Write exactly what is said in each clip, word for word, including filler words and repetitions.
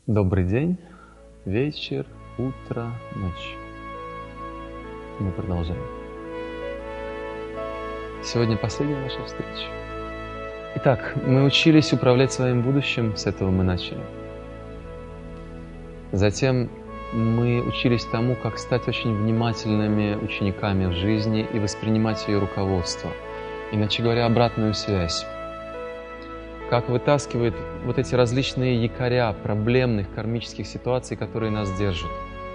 Добрый день, вечер, утро, ночь. Мы продолжаем. Сегодня последняя наша встреча. Итак, мы учились управлять своим будущим, с этого мы начали. Затем мы учились тому, как стать очень внимательными учениками в жизни и воспринимать ее руководство. Иначе говоря, обратную связь. Как вытаскивает вот эти различные якоря проблемных кармических ситуаций, которые нас держат.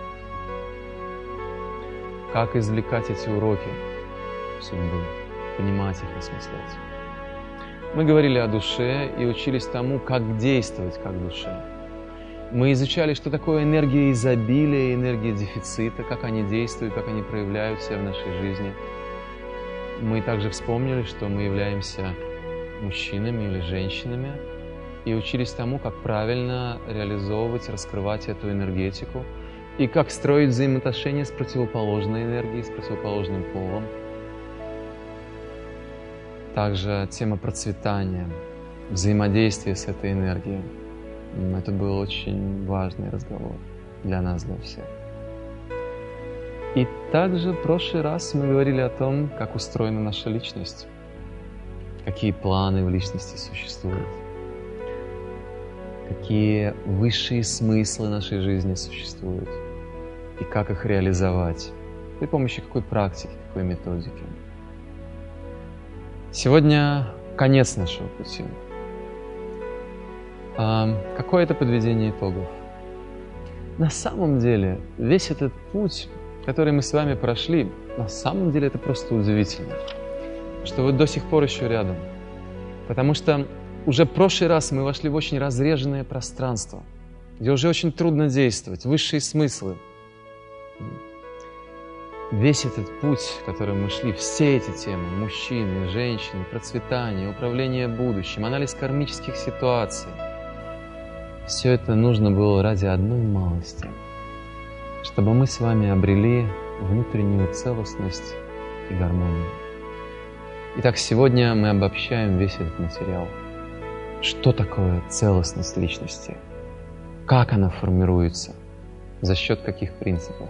Как извлекать эти уроки судьбы, понимать их, осмыслять. Мы говорили о душе и учились тому, как действовать как душе. Мы изучали, что такое энергия изобилия, энергия дефицита, как они действуют, как они проявляют себя в нашей жизни. Мы также вспомнили, что мы являемся мужчинами или женщинами, и учились тому, как правильно реализовывать, раскрывать эту энергетику, и как строить взаимоотношения с противоположной энергией, с противоположным полом. Также тема процветания, взаимодействия с этой энергией. Это был очень важный разговор для нас, для всех. И также в прошлый раз мы говорили о том, как устроена наша личность. Какие планы в личности существуют, какие высшие смыслы нашей жизни существуют, и как их реализовать, при помощи какой практики, какой методики. Сегодня конец нашего пути. А какое это подведение итогов? На самом деле, весь этот путь, который мы с вами прошли, на самом деле это просто удивительно, что вы до сих пор еще рядом. Потому что уже в прошлый раз мы вошли в очень разреженное пространство, где уже очень трудно действовать, высшие смыслы. Весь этот путь, которым мы шли, все эти темы, мужчины, женщины, процветание, управление будущим, анализ кармических ситуаций, все это нужно было ради одной малости, чтобы мы с вами обрели внутреннюю целостность и гармонию. Итак, сегодня мы обобщаем весь этот материал. Что такое целостность личности? Как она формируется? За счет каких принципов?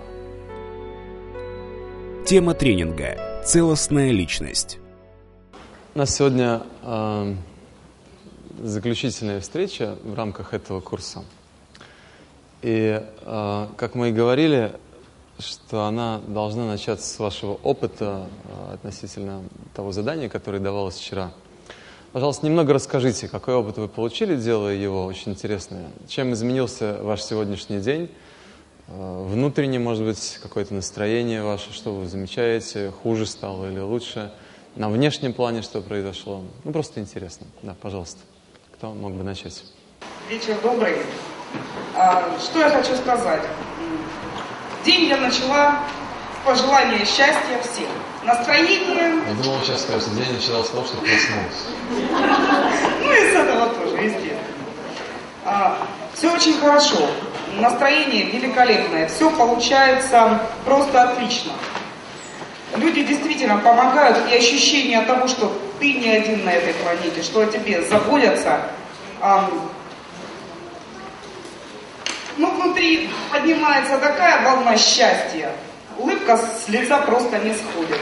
Тема тренинга «Целостная личность». У нас сегодня э, заключительная встреча в рамках этого курса. И, э, как мы и говорили, что она должна начаться с вашего опыта э, относительно того задания, которое давалось вчера. Пожалуйста, немного расскажите, какой опыт вы получили, делая его, очень интересно. Чем изменился ваш сегодняшний день? Э, внутренне, может быть, какое-то настроение ваше, что вы замечаете, хуже стало или лучше? На внешнем плане что произошло? Ну, просто интересно. Да, пожалуйста. Кто мог бы начать? Вечер добрый. А, что я хочу сказать? День я начала с пожелания счастья всем. Настроение... Я думал, вы сейчас скажете, день начала с того, что проснулась. Ну и с этого тоже, естественно. А, все очень хорошо. Настроение великолепное. Все получается просто отлично. Люди действительно помогают. И ощущение того, что ты не один на этой планете, что о тебе заботятся. А, Ну, внутри поднимается такая волна счастья. Улыбка с лица просто не сходит.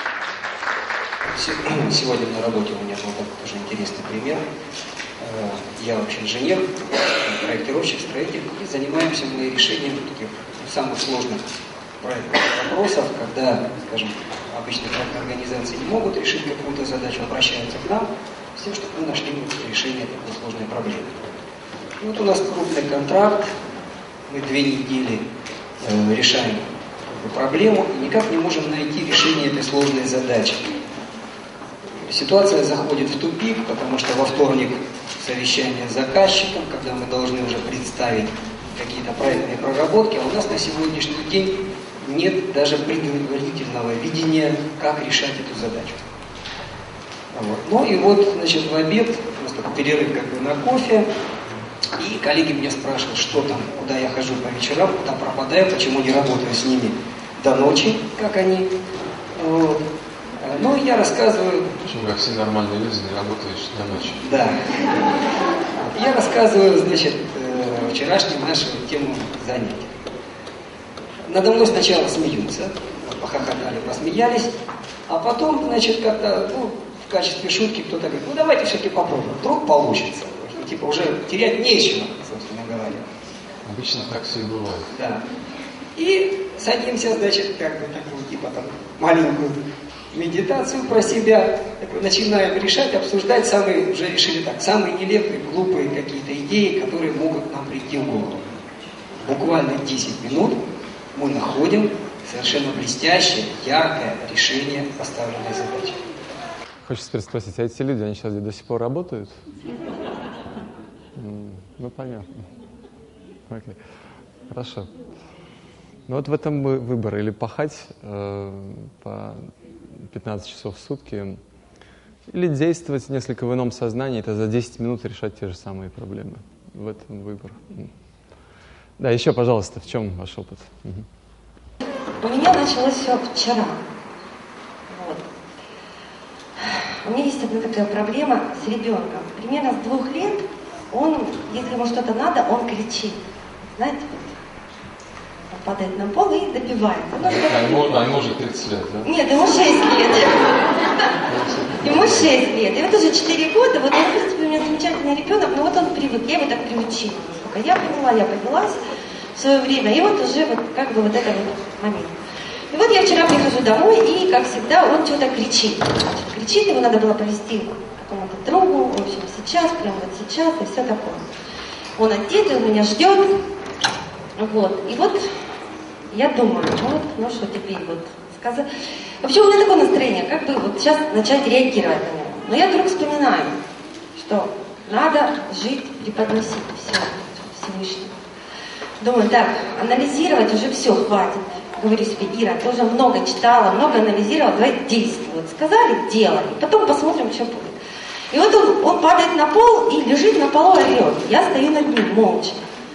Сегодня на работе у меня был такой тоже интересный пример. Я вообще инженер, проектировщик, строитель. И занимаемся мы решением таких самых сложных проектных вопросов, когда, скажем, обычные проектные организации не могут решить какую-то задачу, обращаются к нам с тем, чтобы мы нашли решение такой сложной проблемы. И вот у нас крупный контракт. Мы две недели э, решаем проблему и никак не можем найти решение этой сложной задачи. Ситуация заходит в тупик, потому что во вторник совещание с заказчиком, когда мы должны уже представить какие-то проектные проработки, а у нас на сегодняшний день нет даже предварительного видения, как решать эту задачу. Вот. Ну и вот, значит, в обед, просто перерыв как бы на кофе, и коллеги меня спрашивают, что там, куда я хожу по вечерам, куда пропадаю, почему не работаю с ними до ночи, как они. Вот. Ну, я рассказываю... Почему, как все нормальные люди, не работаешь до ночи? Да. Я рассказываю, значит, вчерашнюю нашу тему занятия. Надо мной сначала смеются, похохотали, посмеялись, а потом, значит, как-то, ну, в качестве шутки кто-то говорит, ну давайте все-таки попробуем, вдруг получится. Ну, типа уже терять нечего, собственно говоря. Обычно так все и бывает. Да. И садимся, значит, как бы такую, типа там, маленькую медитацию про себя, так, начинаем решать, обсуждать самые, уже решили так, самые нелепые, глупые какие-то идеи, которые могут нам прийти в голову. Буквально десять минут мы находим совершенно блестящее, яркое решение поставленной задачи. Хочется теперь спросить, а эти люди, они сейчас до сих пор работают? Ну, понятно. Окей. Хорошо. Ну вот в этом выбор. Или пахать э, по пятнадцать часов в сутки, или действовать несколько в ином сознании, это за десять минут решать те же самые проблемы. В этом выбор. Да, еще, пожалуйста, в чем ваш опыт? Угу. У меня началось все вчера. Вот. У меня есть одна такая проблема с ребенком. Примерно с двух лет он, если ему что-то надо, он кричит. Знаете, он падает на пол и добивается. Ну, а, ему, а ему уже тридцать лет, да? Нет, ему шесть лет. Ему шесть лет. И вот уже четыре года, вот он, в принципе, у меня замечательный ребенок, но вот он привык, я его так приучила. Сколько я поняла, я поднялась в свое время, и вот уже вот как бы вот это вот момент. И вот я вчера прихожу домой, и, как всегда, он что-то кричит. Кричит, его надо было повезти к какому-то другу, в общем, сейчас, прямо вот сейчас, и все такое. Он одет, он меня ждет. Вот. И вот я думаю, ну вот, ну что теперь вот сказать. Вообще у меня такое настроение, как бы вот сейчас начать реагировать на него. Но я вдруг вспоминаю, что надо жить, преподносить все Всевышнему. Думаю, так, анализировать уже все, хватит. Говорю себе, Ира, ты уже много читала, много анализировала, давай действуй. Вот сказали, делай. И потом посмотрим, что будет. И вот он, он падает на пол и лежит на полу, орет. Я стою над ним молча.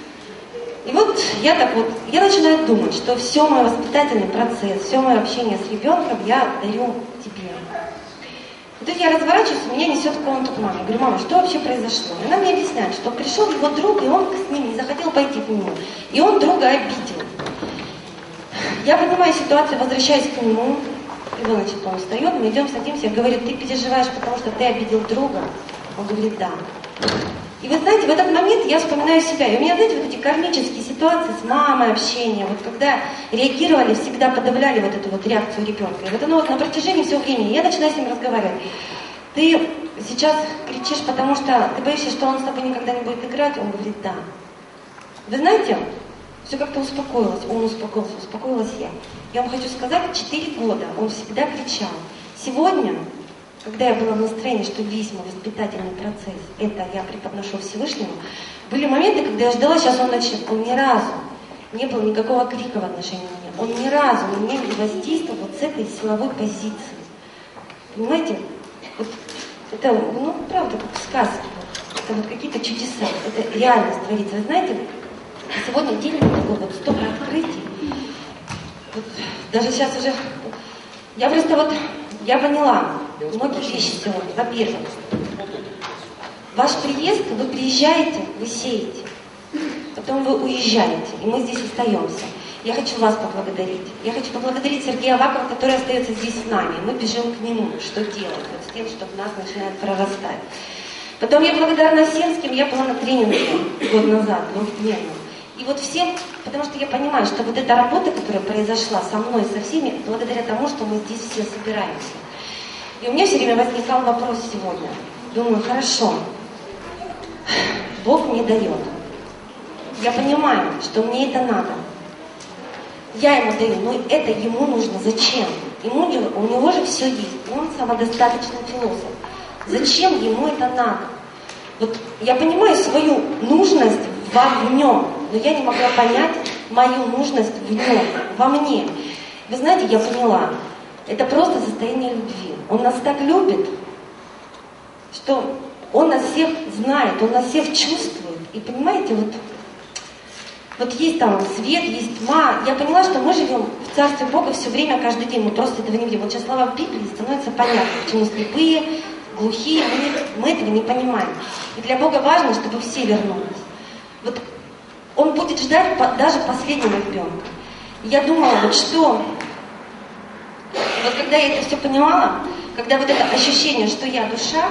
И вот я так вот, я начинаю думать, что все мой воспитательный процесс, все мое общение с ребенком я дарю тебе. И тут я разворачиваюсь, меня несет в комнату к маме. Я говорю, мама, что вообще произошло? И она мне объясняет, что пришел его друг, и он с ним не захотел пойти к нему. И он друга обидел. Я понимаю ситуацию, возвращаюсь к нему. И вот, значит, он встает, мы идем, садимся. Я говорю, ты переживаешь, потому что ты обидел друга? Он говорит, да. И вы знаете, в этот момент я вспоминаю себя. И у меня, знаете, вот эти кармические ситуации с мамой, общение, вот когда реагировали, всегда подавляли вот эту вот реакцию ребенка. И вот оно вот на протяжении всего времени, я начинаю с ним разговаривать. Ты сейчас кричишь, потому что ты боишься, что он с тобой никогда не будет играть? Он говорит, да. Вы знаете, все как-то успокоилось, он успокоился, успокоилась я. Я вам хочу сказать, четыре года он всегда кричал. Сегодня, когда я была в настроении, что весь мой воспитательный процесс, это я преподношу Всевышнему, были моменты, когда я ждала, сейчас он начнет. Он ни разу не было никакого крика в отношении меня. Он ни разу на меня не воздействовал вот с этой силовой позиции. Понимаете? Вот это, ну, правда, как в сказке. Это вот какие-то чудеса. Это реальность творится. Вы знаете, сегодня день такой вот столько открытий. Вот, даже сейчас уже... Я просто вот... Я поняла многие вещи сегодня. Во-первых, ваш приезд, вы приезжаете, вы сеете. Потом вы уезжаете, и мы здесь остаемся. Я хочу вас поблагодарить. Я хочу поблагодарить Сергея Авакова, который остается здесь с нами. Мы бежим к нему. Что делать? Вот с тем, что в нас начинает прорастать. Потом я благодарна всем, с кем я была на тренинге год назад, двухдневном. И вот всем, потому что я понимаю, что вот эта работа, которая произошла со мной, со всеми, благодаря тому, что мы здесь все собираемся. И у меня все время возникал вопрос сегодня. Думаю, хорошо, Бог мне дает. Я понимаю, что мне это надо. Я ему даю, но это ему нужно. Зачем? Ему, у него же все есть. Он самодостаточный философ. Зачем ему это надо? Вот я понимаю свою нужность в нем, но я не могла понять мою нужность в нем, во мне. Вы знаете, я поняла, это просто состояние любви. Он нас так любит, что он нас всех знает, он нас всех чувствует. И понимаете, вот, вот есть там свет, есть тьма. Я поняла, что мы живем в Царстве Бога все время, каждый день. Мы просто этого не видим. Вот сейчас слова в Библии становятся понятны, почему слепые, глухие, мы, мы этого не понимаем. И для Бога важно, чтобы все вернулись. Вот он будет ждать по, даже последнего ребенка. Я думала, вот что, вот когда я это все понимала, когда вот это ощущение, что я душа,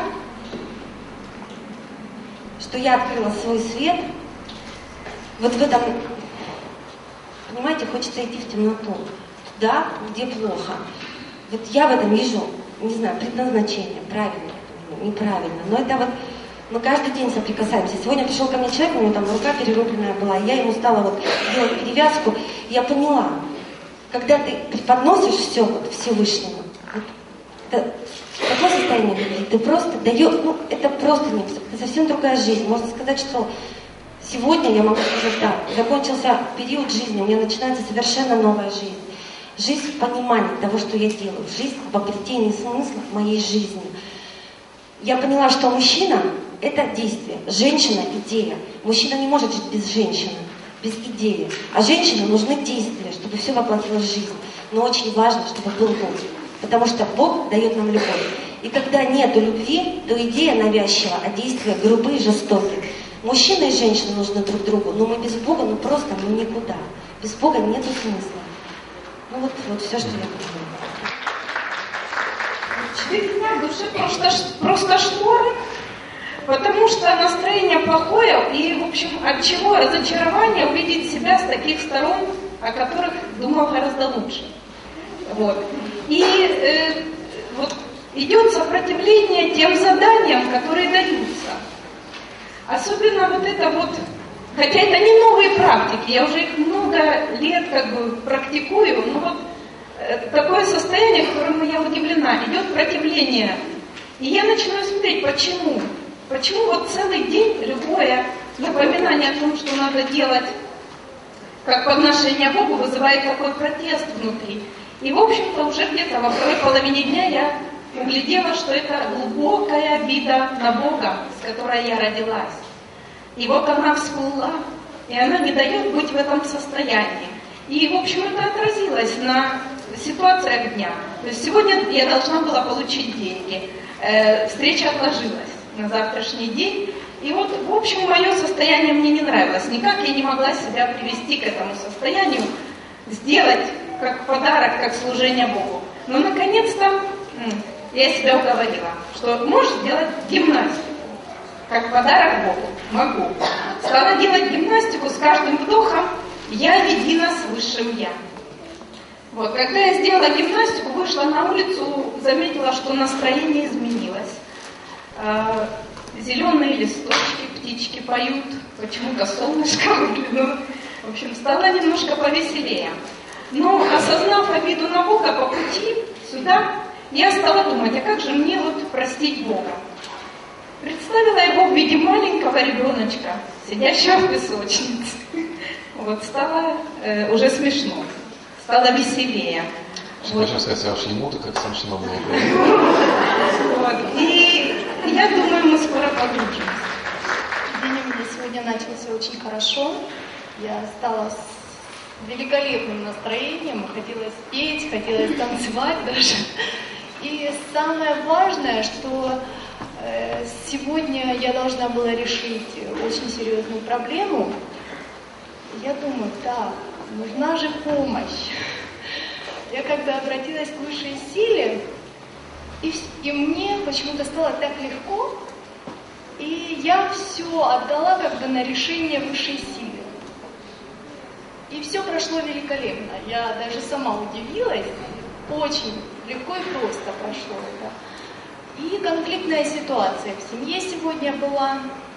что я открыла свой свет, вот в этом, понимаете, хочется идти в темноту, туда, где плохо. Вот я в этом вижу, не знаю, предназначение, правильно, неправильно, но это вот мы каждый день соприкасаемся. Сегодня пришел ко мне человек, у него там рука перерубленная была, и я ему стала вот делать перевязку, и я поняла, когда ты преподносишь все вот Всевышнему, вот, это такое состояние любви, ты просто даешь, ну, это просто не, это совсем другая жизнь. Можно сказать, что сегодня я могу сказать, да, закончился период жизни, у меня начинается совершенно новая жизнь. Жизнь в понимании того, что я делаю, жизнь в обретении смысла в моей жизни. Я поняла, что мужчина – это действие, женщина – идея. Мужчина не может жить без женщины, без идеи. А женщине нужны действия, чтобы все воплотилось в жизнь. Но очень важно, чтобы был Бог. Потому что Бог дает нам любовь. И когда нет любви, то идея навязчива, а действия грубые и жестокие. Мужчина и женщина нужны друг другу, но мы без Бога, ну просто мы никуда. Без Бога нет смысла. Ну вот, вот все, что я понимаю. В душе просто, просто шторы, потому что настроение плохое, и, в общем, от чего разочарование увидеть себя с таких сторон, о которых думал гораздо лучше. Вот. И э, вот идет сопротивление тем заданиям, которые даются. Особенно вот это вот, хотя это не новые практики, я уже их много лет как бы практикую, но вот такое состояние, в котором я удивлена, идет противление. И я начинаю смотреть, почему? Почему вот целый день любое напоминание о том, что надо делать, как подношение Богу, вызывает такой протест внутри. И, в общем-то, уже где-то во второй половине дня я углядела, что это глубокая обида на Бога, с которой я родилась. И вот она всплыла, и она не дает быть в этом состоянии. И, в общем, это отразилось на ситуациях дня. То есть сегодня я должна была получить деньги. Э, встреча отложилась на завтрашний день. И вот, в общем, мое состояние мне не нравилось. Никак я не могла себя привести к этому состоянию, сделать как подарок, как служение Богу. Но, наконец-то, я себя уговорила, что можешь сделать гимнастику, как подарок Богу. Могу. Стала делать гимнастику с каждым вдохом. Я едина с Высшим Я. Вот, когда я сделала гимнастику, вышла на улицу, заметила, что настроение изменилось. Э, зеленые листочки, птички поют, почему-то солнышко выглянуло. В общем, стало немножко повеселее. Но, осознав обиду на Бога по пути сюда, я стала думать, а как же мне вот простить Бога? Представила его в виде маленького ребеночка, сидящего в песочнице. Вот, стало э, уже смешно, стало веселее. Вот. Хочу сказать, аж ему-то как смешно было. Вот. И я думаю, мы скоро погрузимся. День у меня сегодня начался очень хорошо. Я стала с великолепным настроением, хотелось петь, хотелось танцевать даже. И самое важное, что э, сегодня я должна была решить очень серьезную проблему. Я думаю, да, нужна же помощь. Я когда обратилась к высшей силе, и, и мне почему-то стало так легко, и я все отдала как бы на решение высшей силы. И все прошло великолепно. Я даже сама удивилась, очень легко и просто прошло это. И конфликтная ситуация в семье сегодня была.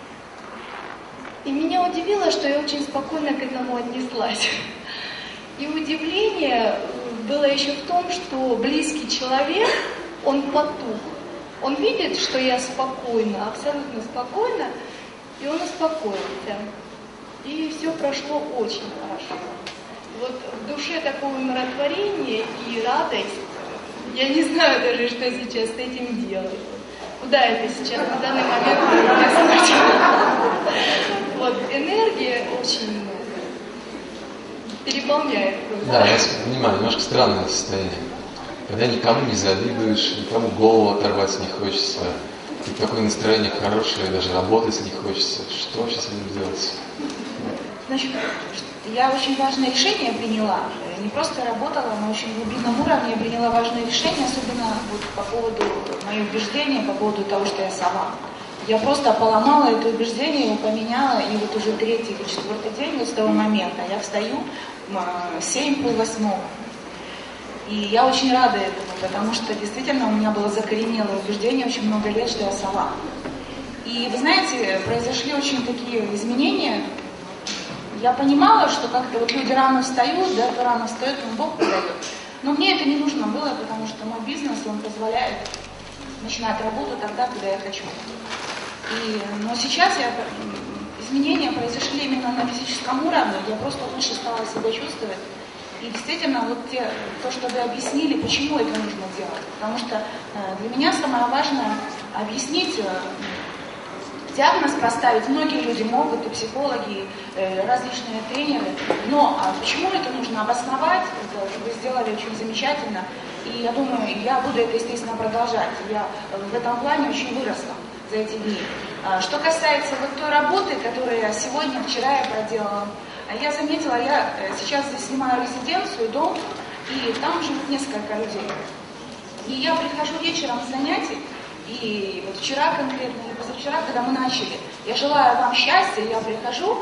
И меня удивило, что я очень спокойно к этому отнеслась. И удивление было еще в том, что близкий человек, он потух. Он видит, что я спокойна, абсолютно спокойна, и он успокоился. И все прошло очень хорошо. Вот в душе такое умиротворение и радость. Я не знаю даже, что сейчас с этим делать. Куда это сейчас на данный момент происходит? Вот, энергия очень переполняет. Да, я понимаю, немножко странное состояние. Когда никому не завидуешь, никому голову оторвать не хочется, и такое настроение хорошее, даже работать не хочется. Что вообще с этим делать? Значит, я очень важное решение приняла. Не просто работала, на очень глубинном уровне я приняла важное решение, особенно вот по поводу моих убеждений, по поводу того, что я сова. Я просто поломала это убеждение, его поменяла, и вот уже третий или четвертый день вот с того момента я встаю в семь, полвосьмого. И я очень рада этому, потому что действительно у меня было закоренелое убеждение очень много лет, что я сова. И вы знаете, произошли очень такие изменения. Я понимала, что как-то вот люди рано встают, да, кто рано встает, он Бог подает. Но мне это не нужно было, потому что мой бизнес, он позволяет начинать работу тогда, когда я хочу. И, но сейчас я, изменения произошли именно на физическом уровне, я просто лучше стала себя чувствовать. И действительно, вот те, то, что вы объяснили, почему это нужно делать. Потому что э, для меня самое важное объяснить, э, диагноз поставить. Многие люди могут, и психологи, э, различные тренеры. Но а почему это нужно обосновать? Это вы сделали очень замечательно. И я думаю, я буду это, естественно, продолжать. Я в этом плане очень выросла за эти дни. А, что касается вот той работы, которую я сегодня, вчера я проделала, я заметила, я сейчас здесь снимаю резиденцию, дом, и там живут несколько людей. И я прихожу вечером с занятий, и вот вчера конкретно, или позавчера, когда мы начали, я желаю вам счастья, я прихожу,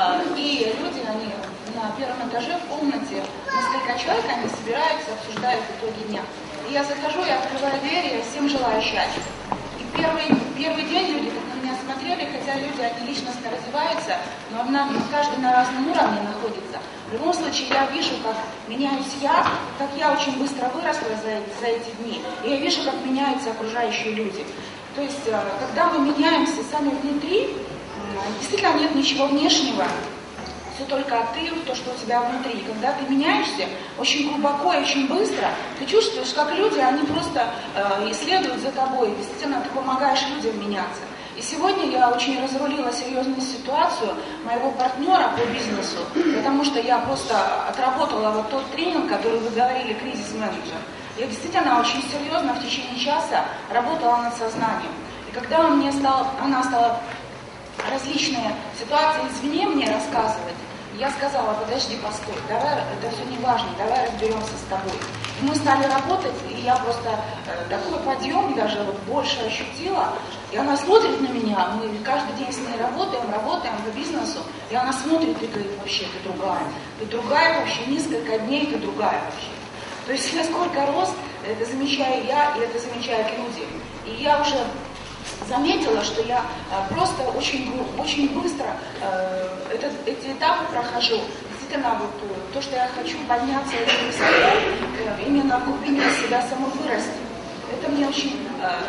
и люди, они на первом этаже в комнате, несколько человек, они собираются, обсуждают итоги дня. И я захожу, я открываю дверь, и я всем желаю счастья. И первый, первый день люди так на меня смотрели, хотя люди, они личностно развиваются, но на, каждый на разном уровне находится. В любом случае, я вижу, как меняюсь я, как я очень быстро выросла за, за эти дни, и я вижу, как меняются окружающие люди. То есть, когда мы меняемся сами внутри, действительно нет ничего внешнего, все только ты, то, что у тебя внутри. И когда ты меняешься очень глубоко и очень быстро, ты чувствуешь, как люди, они просто э, следуют за тобой. Действительно, ты помогаешь людям меняться. И сегодня я очень разрулила серьезную ситуацию моего партнера по бизнесу, потому что я просто отработала вот тот тренинг, который вы говорили, кризис-менеджер. Я действительно очень серьезно в течение часа работала над сознанием. И когда он мне стал, она стала различные ситуации извне мне рассказывать, я сказала, подожди, постой, давай, это все не важно, давай разберемся с тобой. И мы стали работать, и я просто э, такой подъем даже вот больше ощутила. И она смотрит на меня, мы каждый день с ней работаем, работаем по бизнесу, и она смотрит и говорит, вообще ты другая, ты другая вообще, несколько дней ты другая вообще. То есть насколько рос, это замечаю я, и это замечают люди. И я уже заметила, что я э, просто очень, очень быстро э, этот, эти этапы прохожу. Действительно, вот э, то, что я хочу подняться очень высоко, э, именно в глубине себя самой вырасти. Это мне очень...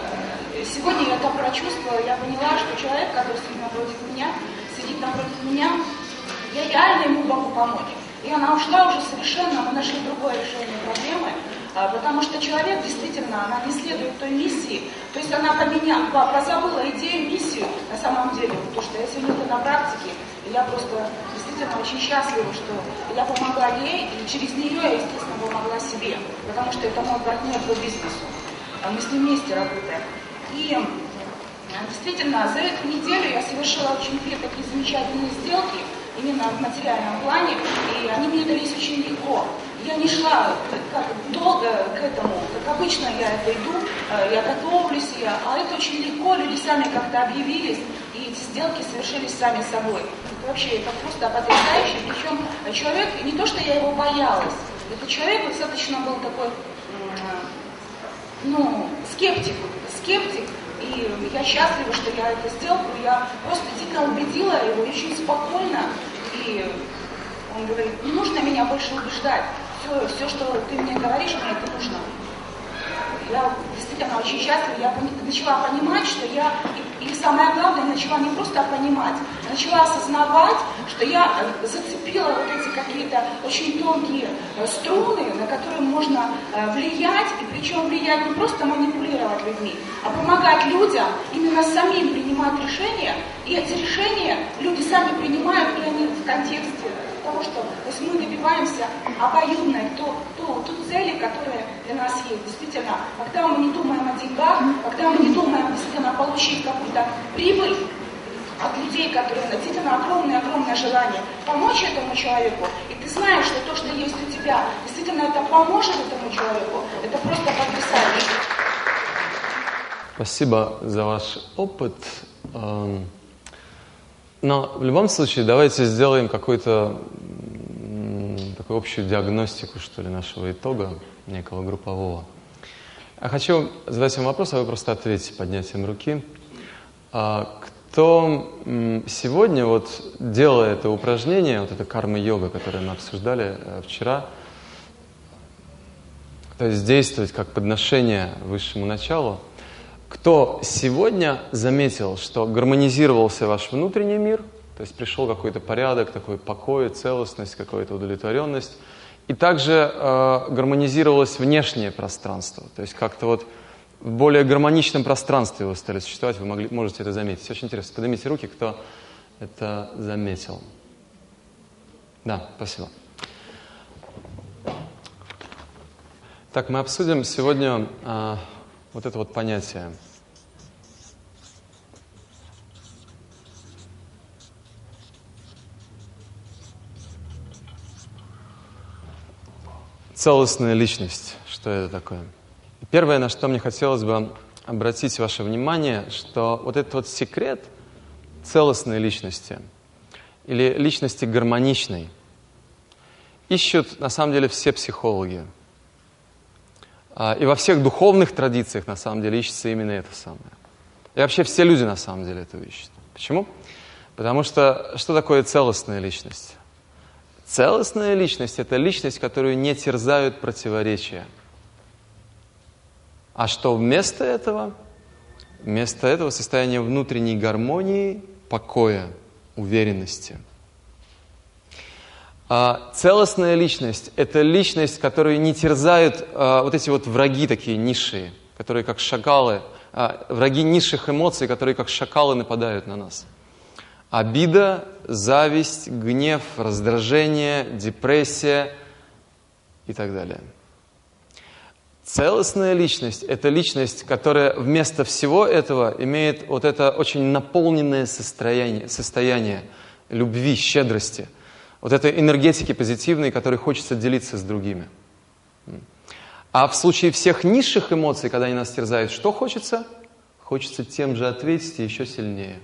Э, сегодня я это прочувствовала, я поняла, что человек, который сидит напротив меня, сидит напротив меня, я реально ему могу помочь. И она ушла уже совершенно, мы нашли другое решение проблемы, потому что человек действительно, она не следует той миссии, то есть она поменяла, позабыла идею, миссию на самом деле, потому что я сегодня это на практике, и я просто действительно очень счастлива, что я помогла ей, и через нее я, естественно, помогла себе, потому что это мой партнер по бизнесу, мы с ним вместе работаем. И действительно, за эту неделю я совершила очень две такие замечательные сделки, именно в материальном плане, и они мне дались очень легко. Я не шла как, долго к этому, как обычно я это иду, я готовлюсь, я, а это очень легко, люди сами как-то объявились, и эти сделки совершились сами собой. Это вообще это просто потрясающе, причем человек, не то что я его боялась, этот человек достаточно был такой, ну, скептик, скептик, и я счастлива, что я это сделала, я просто дико убедила его, очень спокойно, и он говорит, не нужно меня больше убеждать, все, все, что ты мне говоришь, мне это нужно. Я действительно очень счастлива, я начала понимать, что я, и, и самое главное, начала не просто понимать, а начала осознавать, что я зацепила вот эти какие-то очень тонкие струны, на которые можно влиять, и причем влиять не просто манипулировать людьми, а помогать людям именно самим принимать решения, и эти решения люди сами принимают, и они в контексте того, что то есть мы добиваемся обоюдной то, то, ту цели, которая для нас есть. Действительно, когда мы не думаем о деньгах, когда мы не думаем действительно получить какую-то прибыль, от людей, которые действительно огромное-огромное желание помочь этому человеку, и ты знаешь, что то, что есть у тебя, действительно это поможет этому человеку, это просто потрясающе. Спасибо за ваш опыт. Но в любом случае давайте сделаем какую-то такую общую диагностику, что ли, нашего итога, некого группового. Я хочу задать вам вопрос, а вы просто ответите поднятием руки. Кто сегодня, вот делая это упражнение, вот это карма-йога, которое мы обсуждали вчера, то есть действовать как подношение высшему началу, кто сегодня заметил, что гармонизировался ваш внутренний мир, то есть пришел какой-то порядок, такой покой, целостность, какая-то удовлетворенность, и также э, гармонизировалось внешнее пространство, то есть как-то вот в более гармоничном пространстве вы стали существовать, вы могли, можете это заметить. Очень интересно. Поднимите руки, кто это заметил. Да, спасибо. Так, мы обсудим сегодня э, вот это вот понятие. Целостная личность. Что это такое? Первое, на что мне хотелось бы обратить ваше внимание, что вот этот вот секрет целостной личности или личности гармоничной ищут на самом деле все психологи. И во всех духовных традициях на самом деле ищется именно это самое. И вообще все люди на самом деле это ищут. Почему? Потому что что такое целостная личность? Целостная личность – это личность, которую не терзают противоречия. А что вместо этого? Вместо этого состояние внутренней гармонии, покоя, уверенности. А целостная личность – это личность, которую не терзают а, вот эти вот враги такие низшие, которые как шакалы, а, враги низших эмоций, которые как шакалы нападают на нас. Обида, зависть, гнев, раздражение, депрессия и так далее. Целостная личность – это личность, которая вместо всего этого имеет вот это очень наполненное состояние, состояние любви, щедрости, вот этой энергетики позитивной, которой хочется делиться с другими. А в случае всех низших эмоций, когда они нас терзают, что хочется? Хочется тем же ответить и еще сильнее.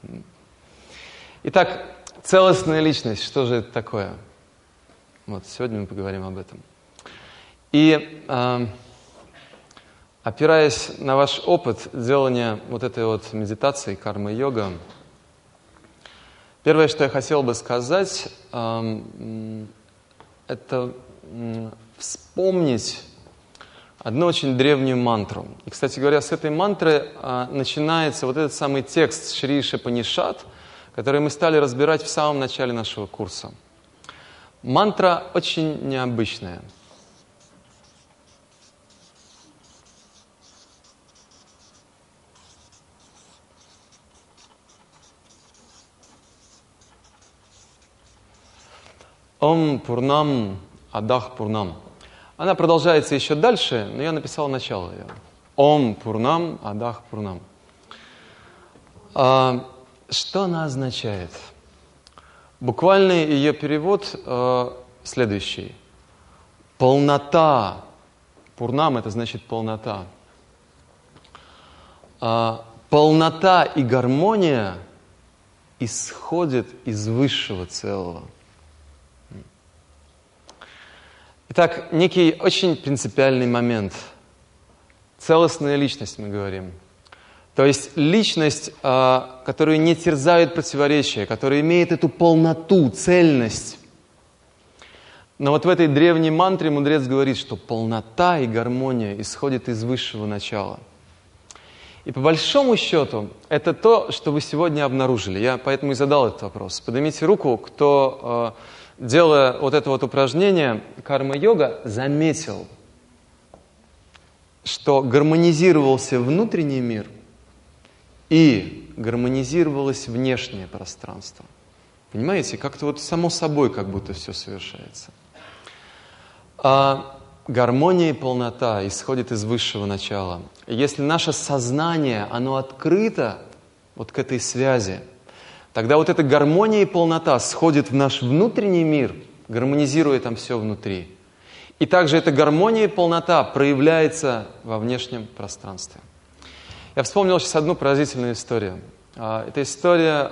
Итак, целостная личность, что же это такое? Вот, сегодня мы поговорим об этом. И э, опираясь на ваш опыт делания вот этой вот медитации, карма-йога, первое, что я хотел бы сказать, э, это э, вспомнить одну очень древнюю мантру. И, кстати говоря, с этой мантры э, начинается вот этот самый текст Шри Ишупанишад, который мы стали разбирать в самом начале нашего курса. Мантра очень необычная. Ом Пурнам Адах Пурнам. Она продолжается еще дальше, но я написал начало ее. Ом Пурнам Адах Пурнам. А, что она означает? Буквальный ее перевод э, следующий. Полнота. Пурнам – это значит полнота. А, полнота и гармония исходят из высшего целого. Итак, некий очень принципиальный момент. Целостная личность, мы говорим. То есть личность, которую не терзают противоречия, которая имеет эту полноту, цельность. Но вот в этой древней мантре мудрец говорит, что полнота и гармония исходят из высшего начала. И по большому счету, это то, что вы сегодня обнаружили. Я поэтому и задал этот вопрос. Поднимите руку, кто, делая вот это вот упражнение карма-йога, заметил, что гармонизировался внутренний мир и гармонизировалось внешнее пространство. Понимаете, как-то вот само собой как будто все совершается. А гармония и полнота исходят из высшего начала. И если наше сознание, оно открыто вот к этой связи, тогда вот эта гармония и полнота сходит в наш внутренний мир, гармонизируя там все внутри. И также эта гармония и полнота проявляется во внешнем пространстве. Я вспомнил сейчас одну поразительную историю. Эта история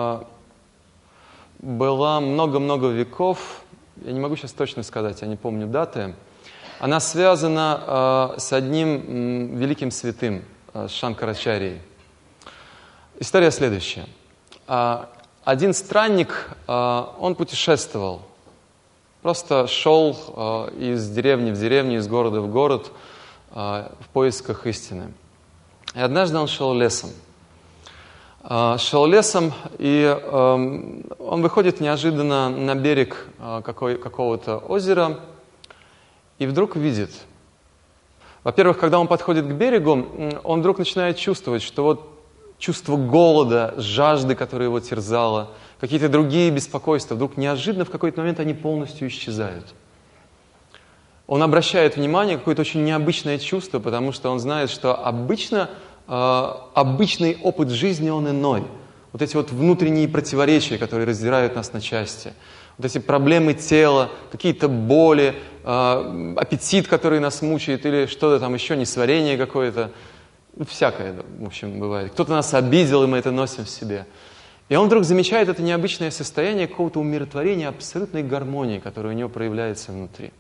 была много-много веков. Я не могу сейчас точно сказать, я не помню даты. Она связана с одним великим святым, с Шанкарачарьей. История следующая. Один странник, он путешествовал. Просто шел э, из деревни в деревню, из города в город э, в поисках истины. И однажды он шел лесом. Э, шел лесом, и э, он выходит неожиданно на берег э, какой, какого-то озера, и вдруг видит. Во-первых, когда он подходит к берегу, он вдруг начинает чувствовать, что вот чувство голода, жажды, которое его терзало, какие-то другие беспокойства, вдруг неожиданно в какой-то момент они полностью исчезают. Он обращает внимание на какое-то очень необычное чувство, потому что он знает, что обычно, э, обычный опыт жизни, он иной. Вот эти вот внутренние противоречия, которые раздирают нас на части, вот эти проблемы тела, какие-то боли, э, аппетит, который нас мучает, или что-то там еще, несварение какое-то, ну, всякое, в общем, бывает. Кто-то нас обидел, и мы это носим в себе. И он вдруг замечает это необычное состояние какого-то умиротворения, абсолютной гармонии, которая у него проявляется внутри.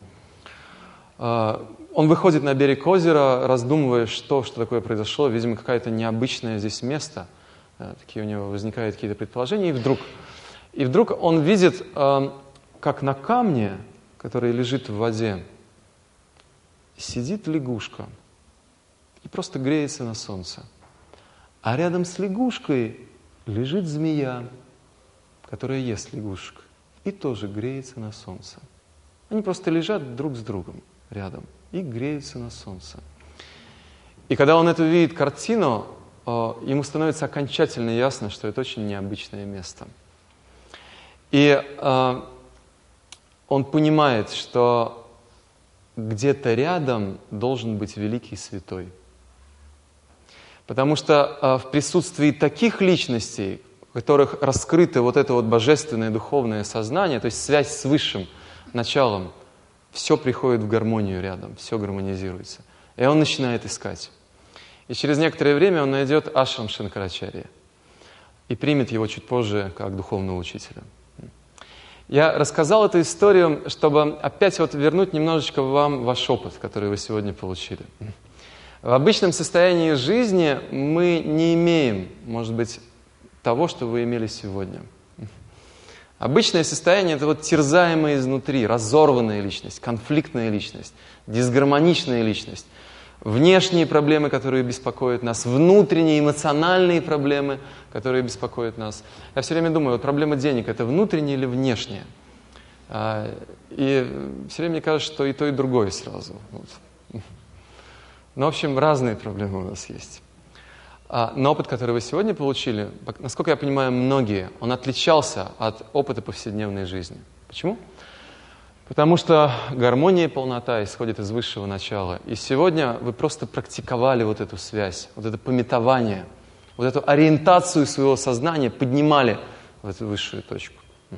Он выходит на берег озера, раздумывая, что, что такое произошло. Видимо, какое-то необычное здесь место. Такие у него возникают какие-то предположения. И вдруг, и вдруг он видит, как на камне, который лежит в воде, сидит лягушка и просто греется на солнце. А рядом с лягушкой лежит змея, которая ест лягушек, и тоже греется на солнце. Они просто лежат друг с другом рядом и греются на солнце. И когда он эту видит картину, ему становится окончательно ясно, что это очень необычное место. И он понимает, что где-то рядом должен быть великий святой. Потому что э, в присутствии таких личностей, в которых раскрыто вот это вот божественное духовное сознание, то есть связь с высшим началом, все приходит в гармонию рядом, все гармонизируется. И он начинает искать. И через некоторое время он найдет ашрам Шанкарачарьи и примет его чуть позже как духовного учителя. Я рассказал эту историю, чтобы опять вот вернуть немножечко вам ваш опыт, который вы сегодня получили. В обычном состоянии жизни мы не имеем, может быть, того, что вы имели сегодня. Обычное состояние – это вот терзаемая изнутри, разорванная личность, конфликтная личность, дисгармоничная личность. Внешние проблемы, которые беспокоят нас, внутренние эмоциональные проблемы, которые беспокоят нас. Я все время думаю, вот проблема денег – это внутреннее или внешнее? И все время мне кажется, что и то, и другое сразу. Ну, в общем, разные проблемы у нас есть. Но опыт, который вы сегодня получили, насколько я понимаю, многие, он отличался от опыта повседневной жизни. Почему? Потому что гармония и полнота исходит из высшего начала. И сегодня вы просто практиковали вот эту связь, вот это памятование, вот эту ориентацию своего сознания поднимали в эту высшую точку.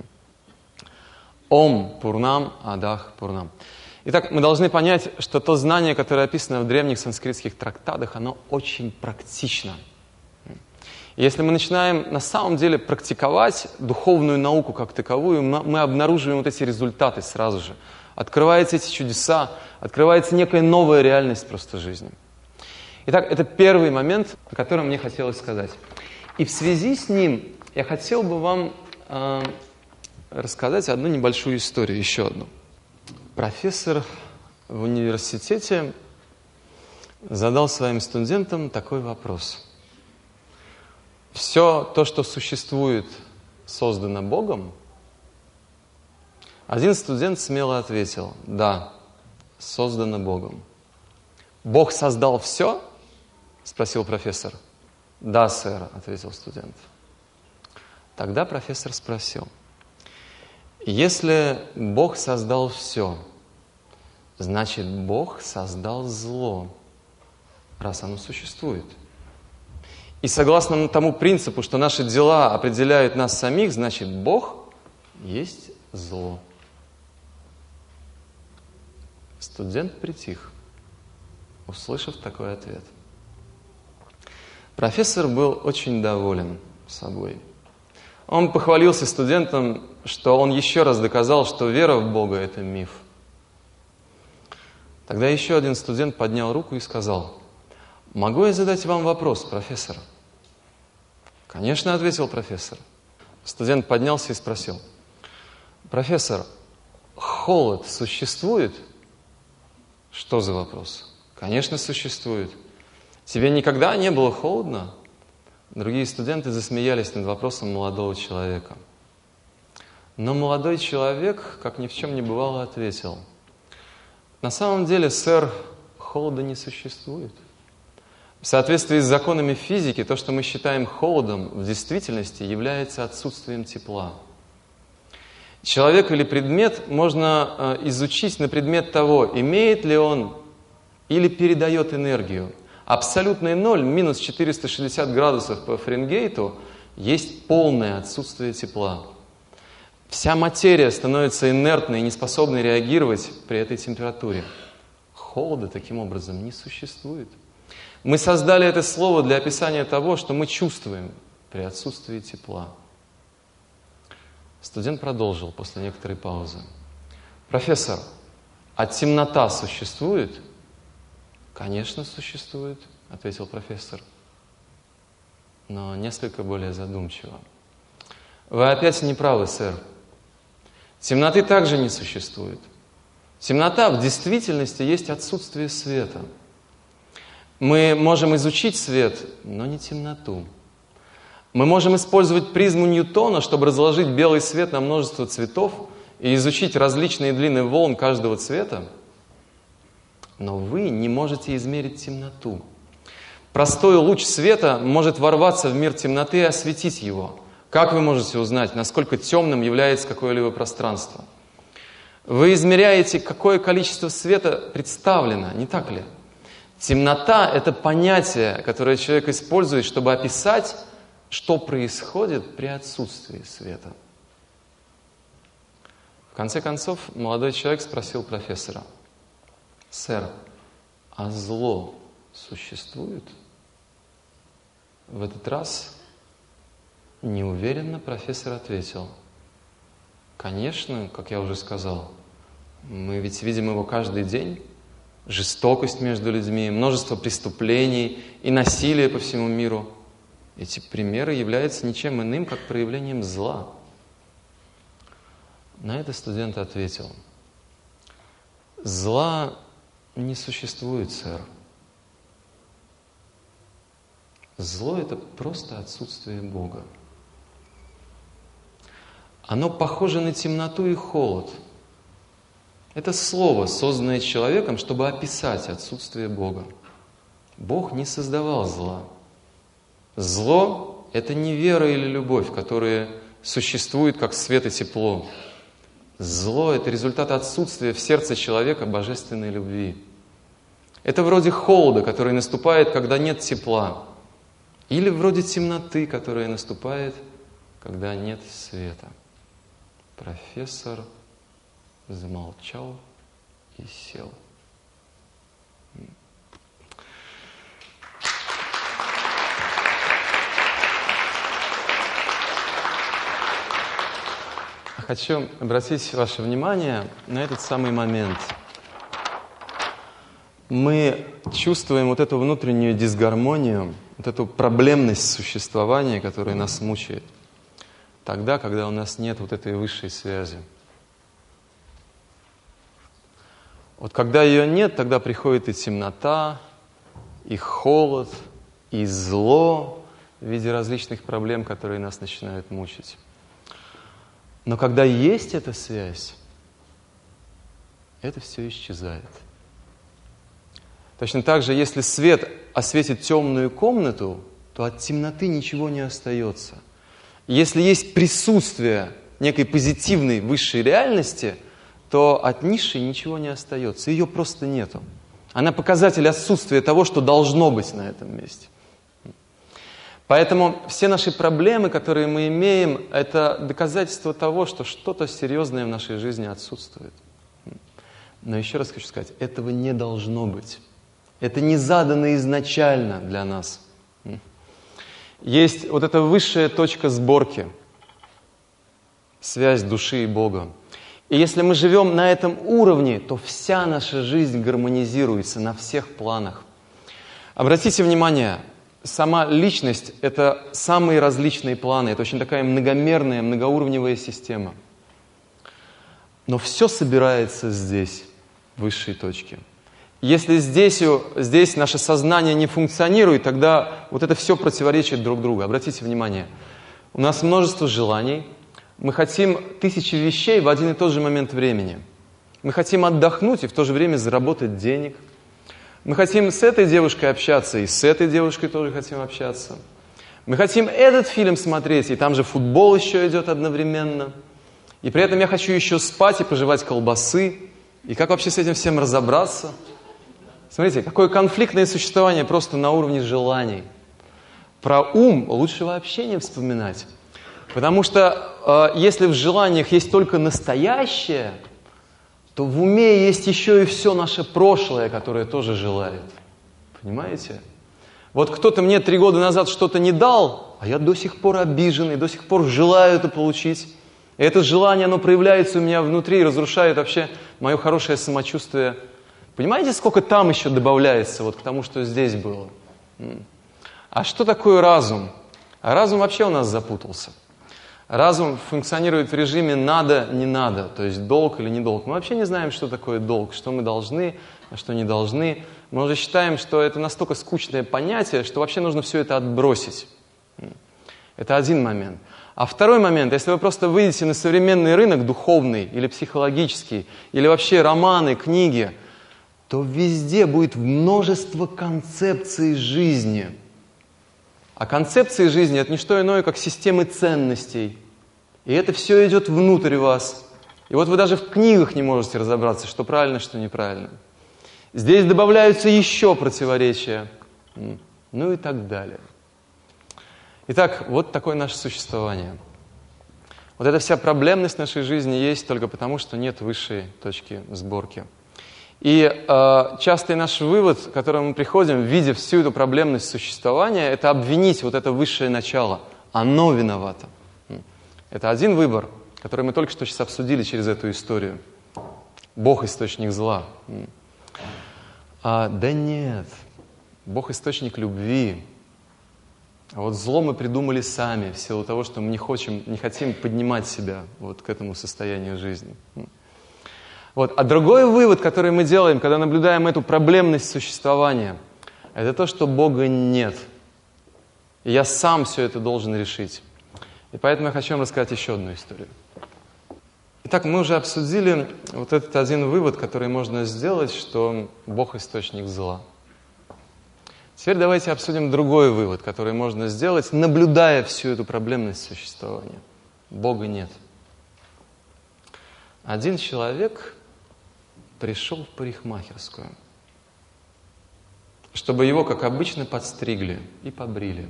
Ом Пурнам Адах Пурнам. Итак, мы должны понять, что то знание, которое описано в древних санскритских трактатах, оно очень практично. И если мы начинаем на самом деле практиковать духовную науку как таковую, мы обнаруживаем вот эти результаты сразу же. Открываются эти чудеса, открывается некая новая реальность просто жизни. Итак, это первый момент, о котором мне хотелось сказать. И в связи с ним я хотел бы вам э, рассказать одну небольшую историю, еще одну. Профессор в университете задал своим студентам такой вопрос. Все то, что существует, создано Богом? Один студент смело ответил: да, создано Богом. Бог создал все? Спросил профессор. Да, сэр, ответил студент. Тогда профессор спросил: если Бог создал все, значит, Бог создал зло, раз оно существует. и согласно тому принципу, что наши дела определяют нас самих, значит, Бог есть зло. Студент притих, услышав такой ответ. Профессор был очень доволен собой. Он похвалился студентам, что он еще раз доказал, что вера в Бога – это миф. Тогда еще один студент поднял руку и сказал: «Могу я задать вам вопрос, профессор?» «Конечно», — ответил профессор. Студент поднялся и спросил: «Профессор, холод существует?» «Что за вопрос?» «Конечно, существует. Тебе никогда не было холодно?» Другие студенты засмеялись над вопросом молодого человека. Но молодой человек, как ни в чем не бывало, ответил: «На самом деле, сэр, холода не существует. В соответствии с законами физики, то, что мы считаем холодом, в действительности является отсутствием тепла. Человек или предмет можно изучить на предмет того, имеет ли он или передает энергию. Абсолютный ноль, минус четыреста шестьдесят градусов по Фаренгейту, есть полное отсутствие тепла. Вся материя становится инертной и неспособной реагировать при этой температуре. Холода таким образом не существует. Мы создали это слово для описания того, что мы чувствуем при отсутствии тепла». Студент продолжил после некоторой паузы: «Профессор, а темнота существует?» «Конечно, существует», — ответил профессор, но несколько более задумчиво. «Вы опять не правы, сэр. Темноты также не существует. Темнота в действительности есть отсутствие света. Мы можем изучить свет, но не темноту. Мы можем использовать призму Ньютона, чтобы разложить белый свет на множество цветов и изучить различные длины волн каждого цвета. Но вы не можете измерить темноту. Простой луч света может ворваться в мир темноты и осветить его. Как вы можете узнать, насколько темным является какое-либо пространство? Вы измеряете, какое количество света представлено, не так ли? Темнота – это понятие, которое человек использует, чтобы описать, что происходит при отсутствии света. В конце концов, молодой человек спросил профессора: «Сэр, а зло существует?» В этот раз неуверенно профессор ответил: «Конечно, как я уже сказал, мы ведь видим его каждый день. Жестокость между людьми, множество преступлений и насилие по всему миру. Эти примеры являются ничем иным, как проявлением зла». На это студент ответил: «Зла не существует, сэр. Зло – это просто отсутствие Бога. Оно похоже на темноту и холод. Это слово, созданное человеком, чтобы описать отсутствие Бога. Бог не создавал зла. Зло – это не вера или любовь, которые существуют как свет и тепло. Зло – это результат отсутствия в сердце человека божественной любви. Это вроде холода, который наступает, когда нет тепла. Или вроде темноты, которая наступает, когда нет света». Профессор замолчал и сел. Хочу обратить ваше внимание на этот самый момент. Мы чувствуем вот эту внутреннюю дисгармонию, вот эту проблемность существования, которая нас мучает, тогда, когда у нас нет вот этой высшей связи. Вот когда ее нет, тогда приходит и темнота, и холод, и зло в виде различных проблем, которые нас начинают мучить. Но когда есть эта связь, это все исчезает. Точно так же, если свет осветит темную комнату, то от темноты ничего не остается. Если есть присутствие некой позитивной высшей реальности, то от низшей ничего не остается. Ее просто нету. Она показатель отсутствия того, что должно быть на этом месте. Поэтому все наши проблемы, которые мы имеем, это доказательство того, что что-то серьезное в нашей жизни отсутствует. Но еще раз хочу сказать, этого не должно быть. Это не задано изначально для нас. Есть вот эта высшая точка сборки, связь души и Бога. И если мы живем на этом уровне, то вся наша жизнь гармонизируется на всех планах. Обратите внимание, сама личность – это самые различные планы. Это очень такая многомерная, многоуровневая система. Но все собирается здесь, в высшей точке. Если здесь, здесь наше сознание не функционирует, тогда вот это все противоречит друг другу. Обратите внимание, у нас множество желаний. Мы хотим тысячи вещей в один и тот же момент времени. Мы хотим отдохнуть и в то же время заработать денег. Мы хотим с этой девушкой общаться, и с этой девушкой тоже хотим общаться. Мы хотим этот фильм смотреть, и там же футбол еще идет одновременно. И при этом я хочу еще спать и пожевать колбасы. И как вообще с этим всем разобраться? Смотрите, какое конфликтное существование просто на уровне желаний. Про ум лучше вообще не вспоминать. Потому что э, если в желаниях есть только настоящее, то в уме есть еще и все наше прошлое, которое тоже желает. Понимаете? Вот кто-то мне три года назад что-то не дал, а я до сих пор обиженный, до сих пор желаю это получить. И это желание, оно проявляется у меня внутри и разрушает вообще мое хорошее самочувствие. Понимаете, сколько там еще добавляется вот к тому, что здесь было? А что такое разум? А разум вообще у нас запутался. Разум функционирует в режиме «надо», «не надо», то есть долг или не долг. Мы вообще не знаем, что такое долг, что мы должны, а что не должны. Мы уже считаем, что это настолько скучное понятие, что вообще нужно все это отбросить. Это один момент. А второй момент, если вы просто выйдете на современный рынок духовный или психологический, или вообще романы, книги, то везде будет множество концепций жизни. А концепции жизни – это не что иное, как системы ценностей. И это все идет внутрь вас. И вот вы даже в книгах не можете разобраться, что правильно, что неправильно. Здесь добавляются еще противоречия. Ну и так далее. Итак, вот такое наше существование. Вот эта вся проблемность нашей жизни есть только потому, что нет высшей точки сборки. И э, частый наш вывод, к которому мы приходим, видя всю эту проблемность существования, это обвинить вот это высшее начало. Оно виновато. Это один выбор, который мы только что сейчас обсудили через эту историю. Бог – источник зла. А, да нет, Бог – источник любви. А вот зло мы придумали сами, в силу того, что мы не хотим, не хотим поднимать себя вот к этому состоянию жизни. Вот. А другой вывод, который мы делаем, когда наблюдаем эту проблемность существования, это то, что Бога нет. И я сам все это должен решить. И поэтому я хочу вам рассказать еще одну историю. Итак, мы уже обсудили вот этот один вывод, который можно сделать, что Бог – источник зла. Теперь давайте обсудим другой вывод, который можно сделать, наблюдая всю эту проблемность существования. Бога нет. Один человек пришел в парикмахерскую, чтобы его, как обычно, подстригли и побрили.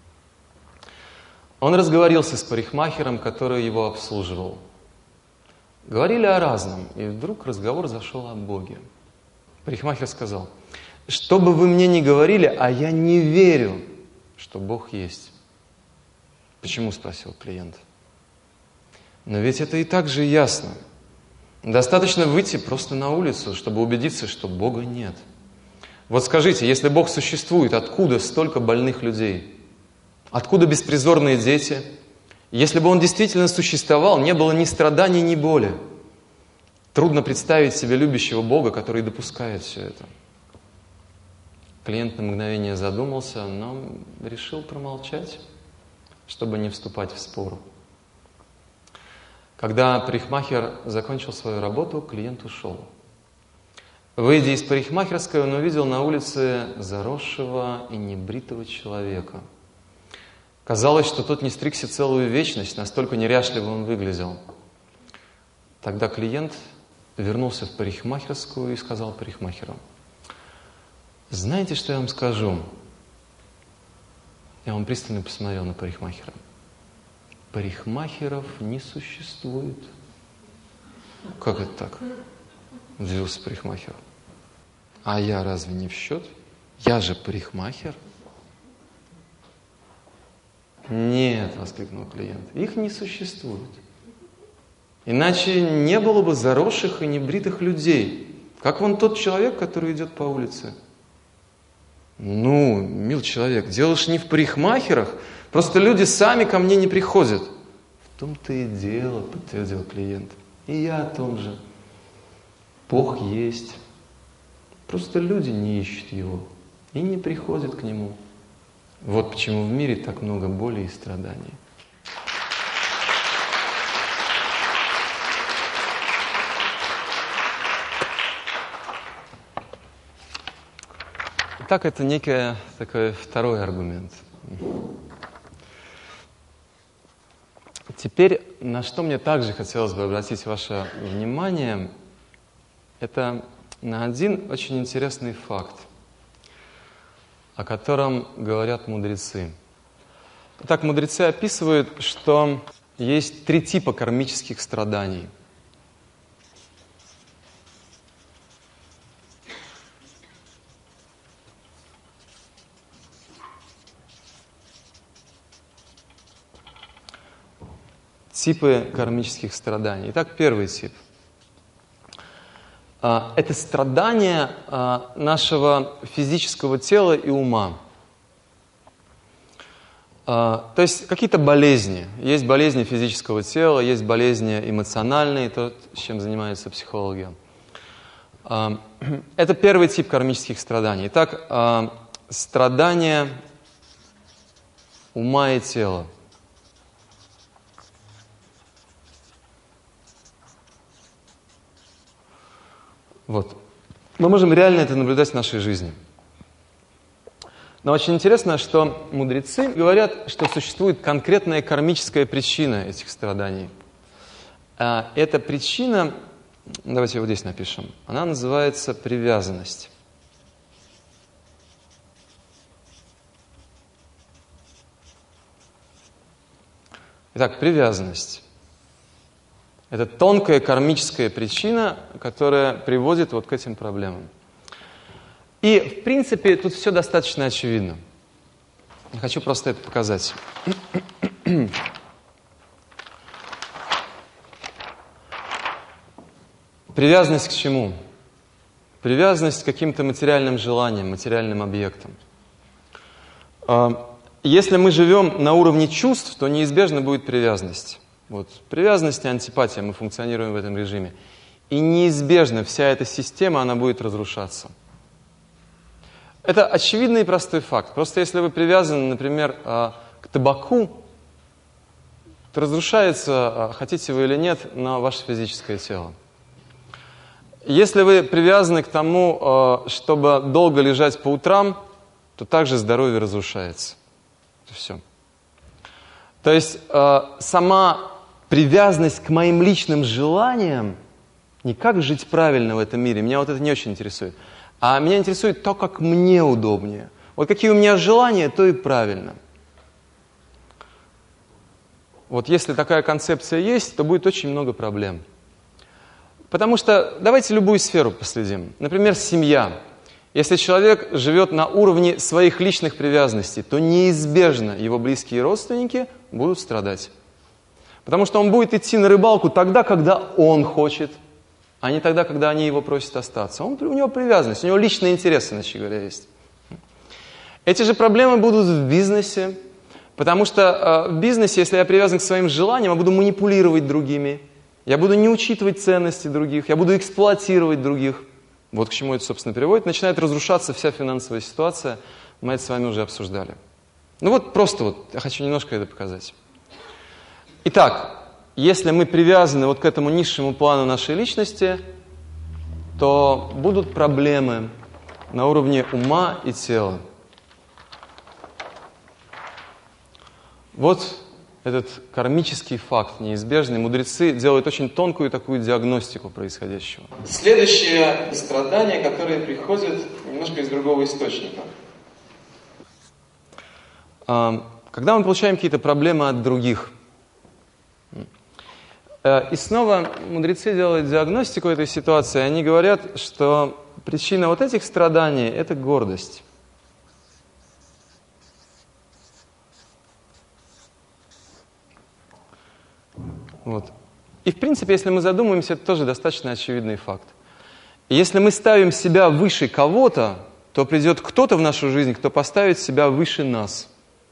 Он разговорился с парикмахером, который его обслуживал. Говорили о разном, и вдруг разговор зашел о Боге. Парикмахер сказал: «Что бы вы мне ни говорили, а я не верю, что Бог есть». «Почему?» – спросил клиент. «Но ведь это и так же ясно. Достаточно выйти просто на улицу, чтобы убедиться, что Бога нет. Вот скажите, если Бог существует, откуда столько больных людей? Откуда беспризорные дети? Если бы Он действительно существовал, не было ни страданий, ни боли. Трудно представить себе любящего Бога, который допускает все это». Клиент на мгновение задумался, но решил промолчать, чтобы не вступать в спор. Когда парикмахер закончил свою работу, клиент ушел. Выйдя из парикмахерской, он увидел на улице заросшего и небритого человека. Казалось, что тот не стригся целую вечность, настолько неряшливо он выглядел. Тогда клиент вернулся в парикмахерскую и сказал парикмахеру: «Знаете, что я вам скажу? И он пристально посмотрел на парикмахера. Парикмахеров не существует. Как это так? Удивился парикмахер. А я разве не в счет? Я же парикмахер. Нет, воскликнул клиент, их не существует. Иначе не было бы заросших и небритых людей. Как вон тот человек, который идет по улице. Ну, мил человек, дело ж не в парикмахерах, просто люди сами ко мне не приходят. В том-то и дело, подтвердил клиент. И я о том же. Бог есть. Просто люди не ищут Его и не приходят к Нему. Вот почему в мире так много боли и страданий. Итак, это некий такой второй аргумент. Теперь, на что мне также хотелось бы обратить ваше внимание, это на один очень интересный факт, о котором говорят мудрецы. Итак, мудрецы описывают, что есть три типа кармических страданий. Типы кармических страданий. Итак, первый тип. Это страдания нашего физического тела и ума. То есть какие-то болезни. Есть болезни физического тела, есть болезни эмоциональные, то, чем занимаются психологи. Это первый тип кармических страданий. Итак, страдания ума и тела. Вот. Мы можем реально это наблюдать в нашей жизни. Но очень интересно, что мудрецы говорят, что существует конкретная кармическая причина этих страданий. Эта причина, давайте вот здесь напишем, она называется привязанность. Итак, привязанность. Это тонкая кармическая причина, которая приводит вот к этим проблемам. И, в принципе, тут все достаточно очевидно. Я хочу просто это показать. Привязанность к чему? Привязанность к каким-то материальным желаниям, материальным объектам. Если мы живем на уровне чувств, то неизбежно будет привязанность. Вот. Привязанность и антипатия, мы функционируем в этом режиме. И неизбежно вся эта система, она будет разрушаться. Это очевидный и простой факт. Просто если вы привязаны, например, к табаку, то разрушается, хотите вы или нет, на ваше физическое тело. Если вы привязаны к тому, чтобы долго лежать по утрам, то также здоровье разрушается. Это все. То есть сама привязанность к моим личным желаниям, не как жить правильно в этом мире, меня вот это не очень интересует, а меня интересует то, как мне удобнее. Вот какие у меня желания, то и правильно. Вот если такая концепция есть, то будет очень много проблем. Потому что давайте любую сферу последим. Например, семья. Если человек живет на уровне своих личных привязанностей, то неизбежно его близкие родственники будут страдать. Потому что он будет идти на рыбалку тогда, когда он хочет, а не тогда, когда они его просят остаться. Он, у него привязанность, у него личные интересы, иначе говоря, есть. Эти же проблемы будут в бизнесе, потому что э, в бизнесе, если я привязан к своим желаниям, я буду манипулировать другими, я буду не учитывать ценности других, я буду эксплуатировать других. Вот к чему это, собственно, приводит. Начинает разрушаться вся финансовая ситуация. Мы это с вами уже обсуждали. Ну вот просто вот, я хочу немножко это показать. Итак, если мы привязаны вот к этому низшему плану нашей личности, то будут проблемы на уровне ума и тела. Вот этот кармический факт неизбежный. Мудрецы делают очень тонкую такую диагностику происходящего. Следующее страдание, которое приходит немножко из другого источника. когда мы получаем какие-то проблемы от других. И снова мудрецы делают диагностику этой ситуации. Они говорят, что причина вот этих страданий – это гордость. Вот. И, в принципе, если мы задумаемся, это тоже достаточно очевидный факт. И если мы ставим себя выше кого-то, то придет кто-то в нашу жизнь, кто поставит себя выше нас.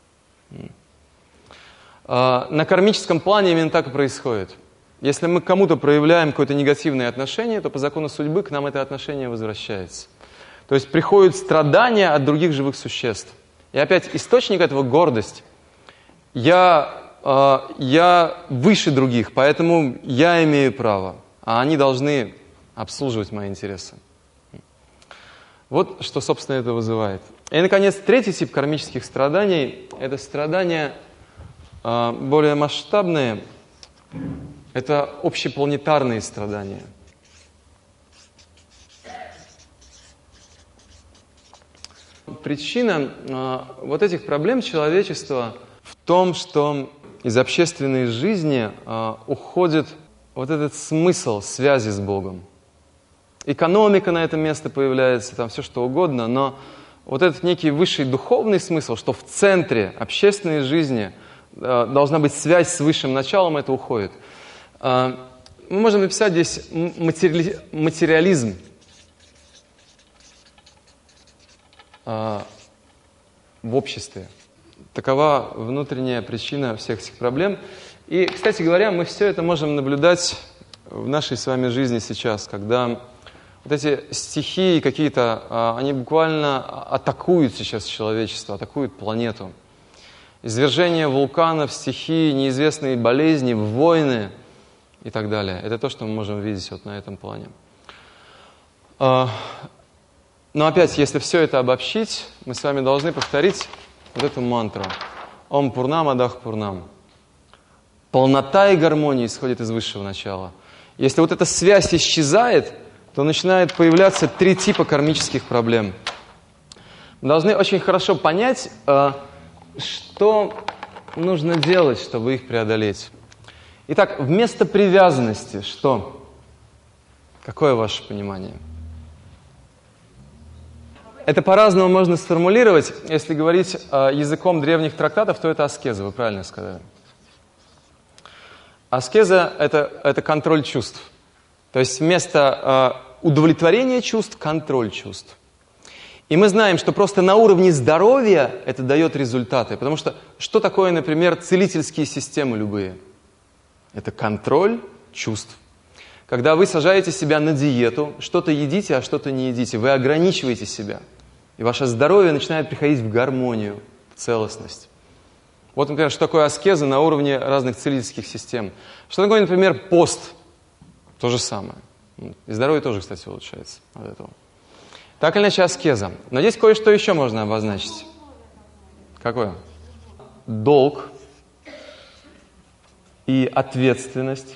На кармическом плане именно так и происходит. Если мы к кому-то проявляем какое-то негативное отношение, то по закону судьбы к нам это отношение возвращается. То есть приходят страдания от других живых существ. И опять источник этого — гордость. Я, э, я выше других, поэтому я имею право, а они должны обслуживать мои интересы. Вот что, собственно, это вызывает. И, наконец, третий тип кармических страданий – это страдания э, более масштабные. Это общепланетарные страдания. Причина э, вот этих проблем человечества в том, что из общественной жизни э, уходит вот этот смысл связи с Богом. Экономика на это место появляется, там все что угодно, но вот этот некий высший духовный смысл, что в центре общественной жизни э, должна быть связь с высшим началом, это уходит. Мы можем написать здесь матери... материализм в обществе. Такова внутренняя причина всех этих проблем. И, кстати говоря, мы все это можем наблюдать в нашей с вами жизни сейчас, когда вот эти стихии какие-то, они буквально атакуют сейчас человечество, атакуют планету. Извержение вулканов, стихии, неизвестные болезни, войны и так далее. Это то, что мы можем видеть вот на этом плане. Но опять, если все это обобщить, мы с вами должны повторить вот эту мантру. Ом Пурнам Адах Пурнам. Полнота и гармония исходит из высшего начала. Если вот эта связь исчезает, то начинают появляться три типа кармических проблем. Мы должны очень хорошо понять, что нужно делать, чтобы их преодолеть. Итак, вместо привязанности что? Какое ваше понимание? Это по-разному можно сформулировать. Если говорить э, языком древних трактатов, то это аскеза, вы правильно сказали. Аскеза – это, это контроль чувств. То есть вместо э, удовлетворения чувств – контроль чувств. И мы знаем, что просто на уровне здоровья это дает результаты. Потому что что такое, например, целительские системы любые? Это контроль чувств. Когда вы сажаете себя на диету, что-то едите, а что-то не едите, вы ограничиваете себя. И ваше здоровье начинает приходить в гармонию, в целостность. Вот, например, что такое аскеза на уровне разных целительских систем. Что такое, например, пост? То же самое. И здоровье тоже, кстати, улучшается от этого. Так или иначе, аскеза. Но здесь кое-что еще можно обозначить. Какое? Долг и ответственность.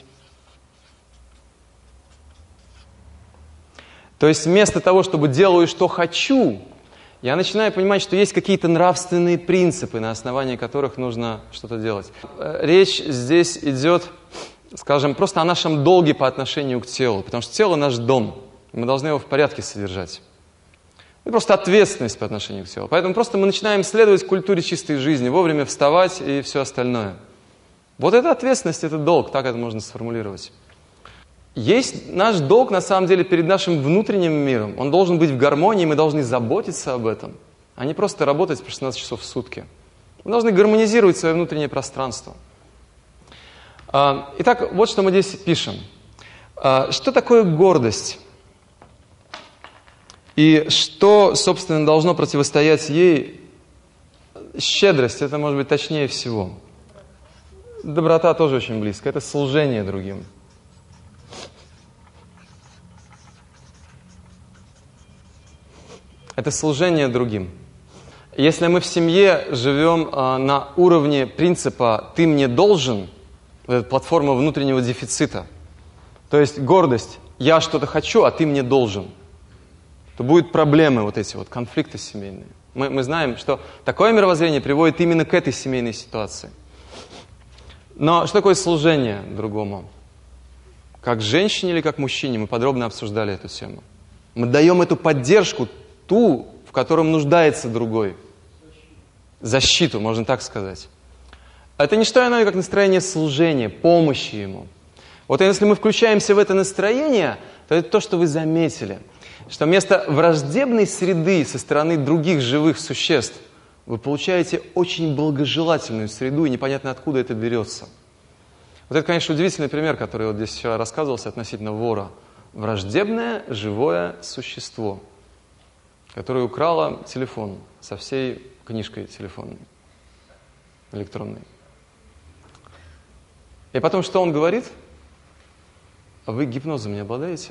То есть вместо того, чтобы делаю, что хочу, я начинаю понимать, что есть какие-то нравственные принципы, на основании которых нужно что-то делать. Речь здесь идет, скажем, просто о нашем долге по отношению к телу, потому что тело наш дом, мы должны его в порядке содержать. Это просто ответственность по отношению к телу. Поэтому просто мы начинаем следовать культуре чистой жизни, вовремя вставать и все остальное. Вот это ответственность, это долг, так это можно сформулировать. Есть наш долг, на самом деле, перед нашим внутренним миром. Он должен быть в гармонии, мы должны заботиться об этом, а не просто работать по шестнадцать часов в сутки. Мы должны гармонизировать свое внутреннее пространство. Итак, вот что мы здесь пишем. Что такое гордость? И что, собственно, должно противостоять ей? Щедрость, это может быть точнее всего. Доброта тоже очень близко. Это служение другим. Это служение другим. Если мы в семье живем э, на уровне принципа «ты мне должен», вот эта платформа внутреннего дефицита, то есть гордость «я что-то хочу, а ты мне должен», то будут проблемы, вот эти вот конфликты семейные. Мы, мы знаем, что такое мировоззрение приводит именно к этой семейной ситуации. Но что такое служение другому? Как женщине или как мужчине? Мы подробно обсуждали эту тему. Мы даем эту поддержку, ту, в котором нуждается другой. Защиту, можно так сказать. Это не что иное, как настроение служения, помощи ему. Вот если мы включаемся в это настроение, то это то, что вы заметили. Что вместо враждебной среды со стороны других живых существ вы получаете очень благожелательную среду, и непонятно, откуда это берется. Вот это, конечно, удивительный пример, который вот здесь вчера рассказывался относительно вора. Враждебное живое существо, которое украло телефон со всей книжкой телефонной, электронной. И потом, что он говорит? А вы гипнозом не обладаете?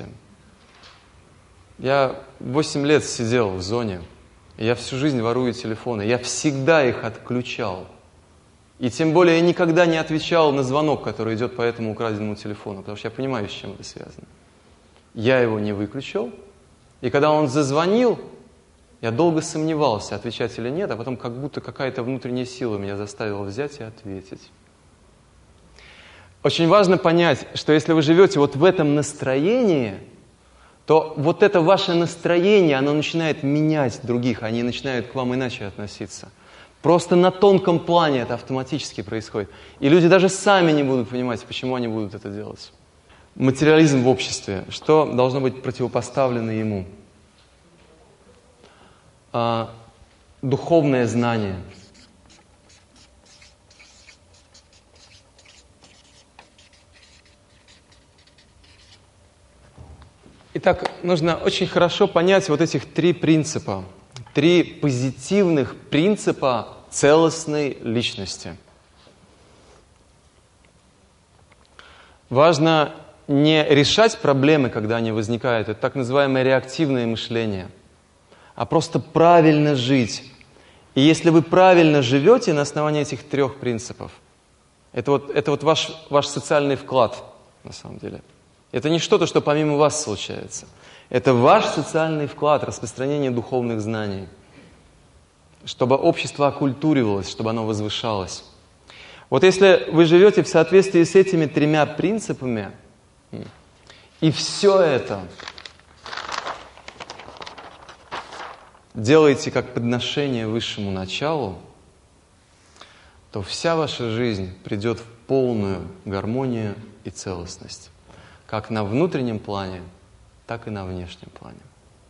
Я восемь лет сидел в зоне, и я всю жизнь ворую телефоны, я всегда их отключал. И тем более я никогда не отвечал на звонок, который идет по этому украденному телефону, потому что я понимаю, с чем это связано. Я его не выключил, и когда он зазвонил, я долго сомневался, отвечать или нет, а потом как будто какая-то внутренняя сила меня заставила взять и ответить. Очень важно понять, что если вы живете вот в этом настроении, то вот это ваше настроение, оно начинает менять других, они начинают к вам иначе относиться. Просто на тонком плане это автоматически происходит. И люди даже сами не будут понимать, почему они будут это делать. Материализм в обществе. Что должно быть противопоставлено ему? А, духовное знание. Итак, нужно очень хорошо понять вот этих три принципа. Три позитивных принципа целостной личности. Важно не решать проблемы, когда они возникают, это так называемое реактивное мышление, а просто правильно жить. И если вы правильно живете на основании этих трех принципов, это вот, это вот ваш, ваш социальный вклад, на самом деле. Это не что-то, что помимо вас случается. Это ваш социальный вклад, распространение духовных знаний, чтобы общество оккультуривалось, чтобы оно возвышалось. Вот если вы живете в соответствии с этими тремя принципами, и все это делаете как подношение высшему началу, то вся ваша жизнь придет в полную гармонию и целостность. Как на внутреннем плане, так и на внешнем плане.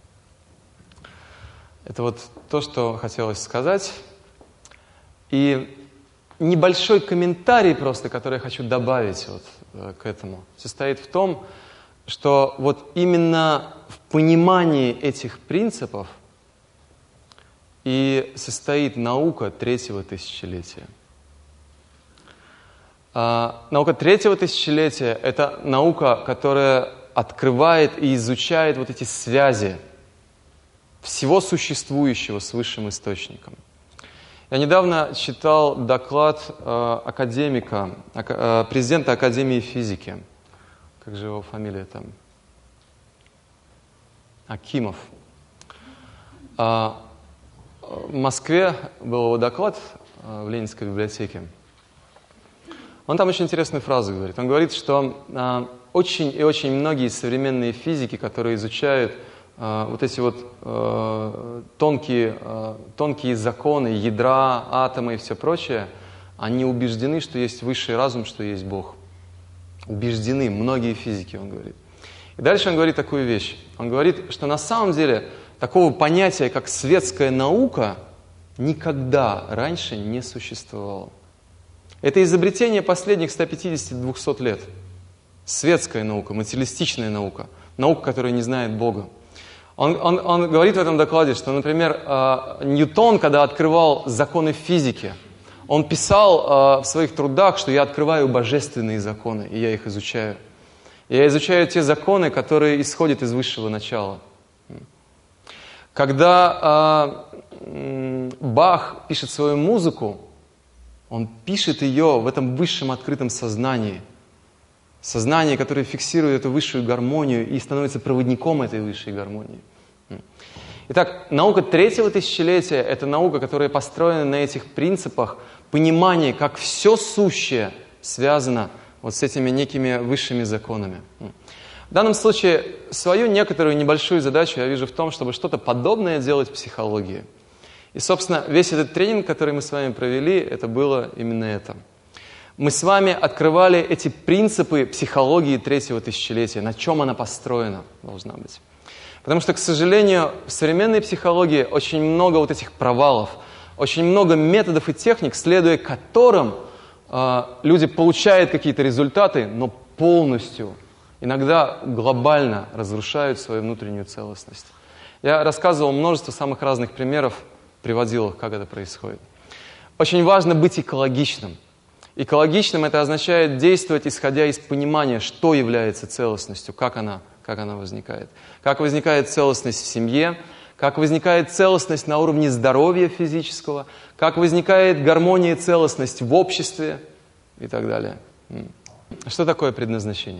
Это вот то, что хотелось сказать. И небольшой комментарий просто, который я хочу добавить вот э, к этому, состоит в том, что вот именно в понимании этих принципов и состоит наука третьего тысячелетия. А, наука третьего тысячелетия – это наука, которая открывает и изучает вот эти связи всего существующего с высшим источником. Я недавно читал доклад э, академика, э, президента Академии физики. Как же его фамилия там? Акимов. А, в Москве был его доклад э, в Ленинской библиотеке. Он там очень интересную фразу говорит. Он говорит, что э, очень и очень многие современные физики, которые изучают э, вот эти вот э, тонкие, э, тонкие законы, ядра, атомы и все прочее, они убеждены, что есть высший разум, что есть Бог. Убеждены, многие физики, он говорит. И дальше он говорит такую вещь. Он говорит, что на самом деле такого понятия, как светская наука, никогда раньше не существовало. Это изобретение последних ста пятидесяти - двухсот лет. Светская наука, материалистичная наука, наука, которая не знает Бога. Он, он, он говорит в этом докладе, что, например, Ньютон, когда открывал законы физики, он писал в своих трудах, что я открываю божественные законы, и я их изучаю. Я изучаю те законы, которые исходят из высшего начала. Когда Бах пишет свою музыку, он пишет ее в этом высшем открытом сознании. Сознание, которое фиксирует эту высшую гармонию и становится проводником этой высшей гармонии. Итак, наука третьего тысячелетия – это наука, которая построена на этих принципах понимания, как все сущее связано вот с этими некими высшими законами. В данном случае свою некоторую небольшую задачу я вижу в том, чтобы что-то подобное делать в психологии. И, собственно, весь этот тренинг, который мы с вами провели, это было именно это. Мы с вами открывали эти принципы психологии третьего тысячелетия, на чем она построена должна быть. Потому что, к сожалению, в современной психологии очень много вот этих провалов, очень много методов и техник, следуя которым э, люди получают какие-то результаты, но полностью, иногда глобально разрушают свою внутреннюю целостность. Я рассказывал множество самых разных примеров, приводил их, как это происходит. Очень важно быть экологичным. Экологичным это означает действовать, исходя из понимания, что является целостностью, как она как она возникает. Как возникает целостность в семье, как возникает целостность на уровне здоровья физического, как возникает гармония и целостность в обществе и так далее. Что такое предназначение?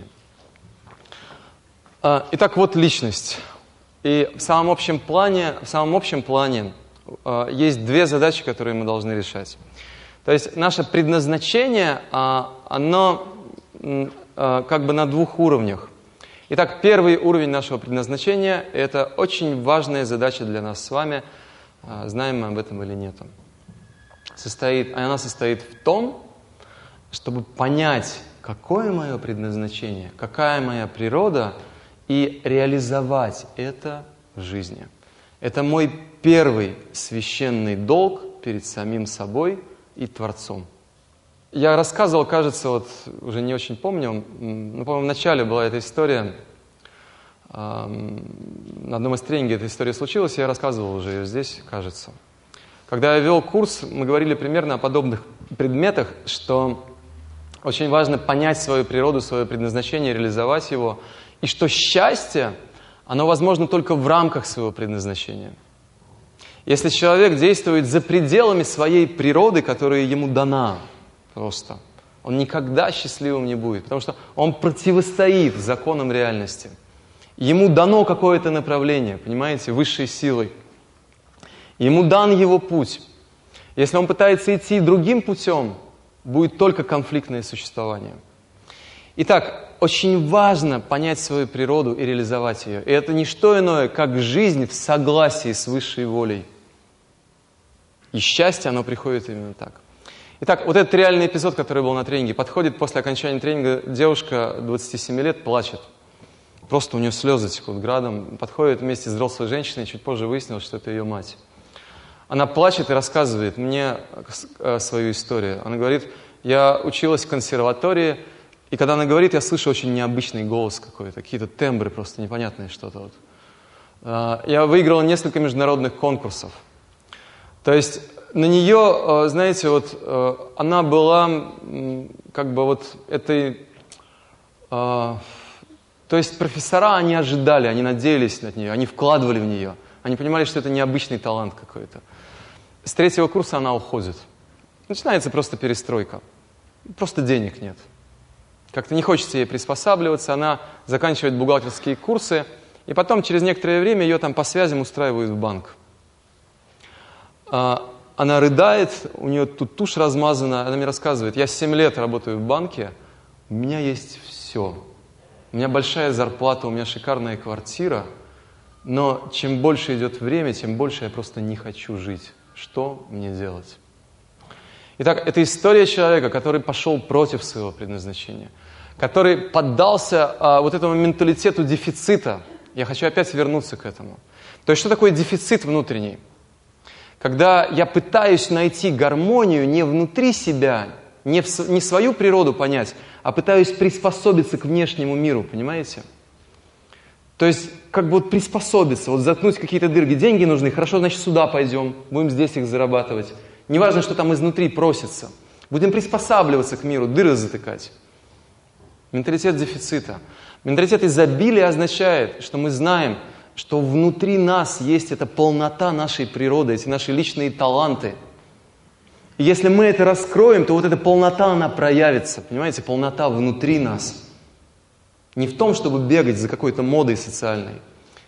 Итак, вот личность. И в самом общем плане, в самом общем плане есть две задачи, которые мы должны решать. То есть наше предназначение, оно как бы на двух уровнях. Итак, первый уровень нашего предназначения – это очень важная задача для нас с вами, знаем мы об этом или нет. Состоит, она состоит в том, чтобы понять, какое мое предназначение, какая моя природа, и реализовать это в жизни. Это мой первый священный долг перед самим собой и Творцом. Я рассказывал, кажется, вот уже не очень помню, но, по-моему, в начале была эта история, на одном из тренингов эта история случилась, я рассказывал уже ее здесь, кажется. Когда я вел курс, мы говорили примерно о подобных предметах, что очень важно понять свою природу, свое предназначение, реализовать его, и что счастье, оно возможно только в рамках своего предназначения. Если человек действует за пределами своей природы, которая ему дана, просто, он никогда счастливым не будет, потому что он противостоит законам реальности. Ему дано какое-то направление, понимаете, высшей силой. Ему дан его путь. Если он пытается идти другим путем, будет только конфликтное существование. Итак, очень важно понять свою природу и реализовать ее. И это не что иное, как жизнь в согласии с высшей волей. И счастье, оно приходит именно так. Итак, вот этот реальный эпизод, который был на тренинге, подходит после окончания тренинга, девушка двадцати семи лет плачет. Просто у нее слезы текут градом. Подходит вместе с взрослой женщиной, чуть позже выяснилось, что это ее мать. Она плачет и рассказывает мне свою историю. Она говорит, я училась в консерватории, и когда она говорит, я слышу очень необычный голос какой-то, какие-то тембры просто непонятные что-то. Вот. Я выиграла несколько международных конкурсов. То есть на нее, знаете, вот она была как бы вот этой... То есть профессора, они ожидали, они надеялись на нее, они вкладывали в нее. Они понимали, что это необычный талант какой-то. С третьего курса она уходит. Начинается просто перестройка. Просто денег нет. Как-то не хочется ей приспосабливаться. Она заканчивает бухгалтерские курсы. И потом, через некоторое время, ее там по связям устраивают в банк. Она рыдает, у нее тут тушь размазана. Она мне рассказывает, я семь лет работаю в банке, у меня есть все. У меня большая зарплата, у меня шикарная квартира. Но чем больше идет время, тем больше я просто не хочу жить. Что мне делать? Итак, это история человека, который пошел против своего предназначения, который поддался а, вот этому менталитету дефицита. Я хочу опять вернуться к этому. То есть, что такое дефицит внутренний? Когда я пытаюсь найти гармонию не внутри себя, не, в, не свою природу понять, а пытаюсь приспособиться к внешнему миру, понимаете? То есть, как бы вот приспособиться, вот заткнуть какие-то дырки. Деньги нужны, хорошо, значит, сюда пойдем, будем здесь их зарабатывать. Неважно, что там изнутри просится. Будем приспосабливаться к миру, дыры затыкать. Менталитет дефицита. Менталитет изобилия означает, что мы знаем, что внутри нас есть эта полнота нашей природы, эти наши личные таланты. И если мы это раскроем, то вот эта полнота, она проявится. Понимаете, полнота внутри нас. Не в том, чтобы бегать за какой-то модой социальной.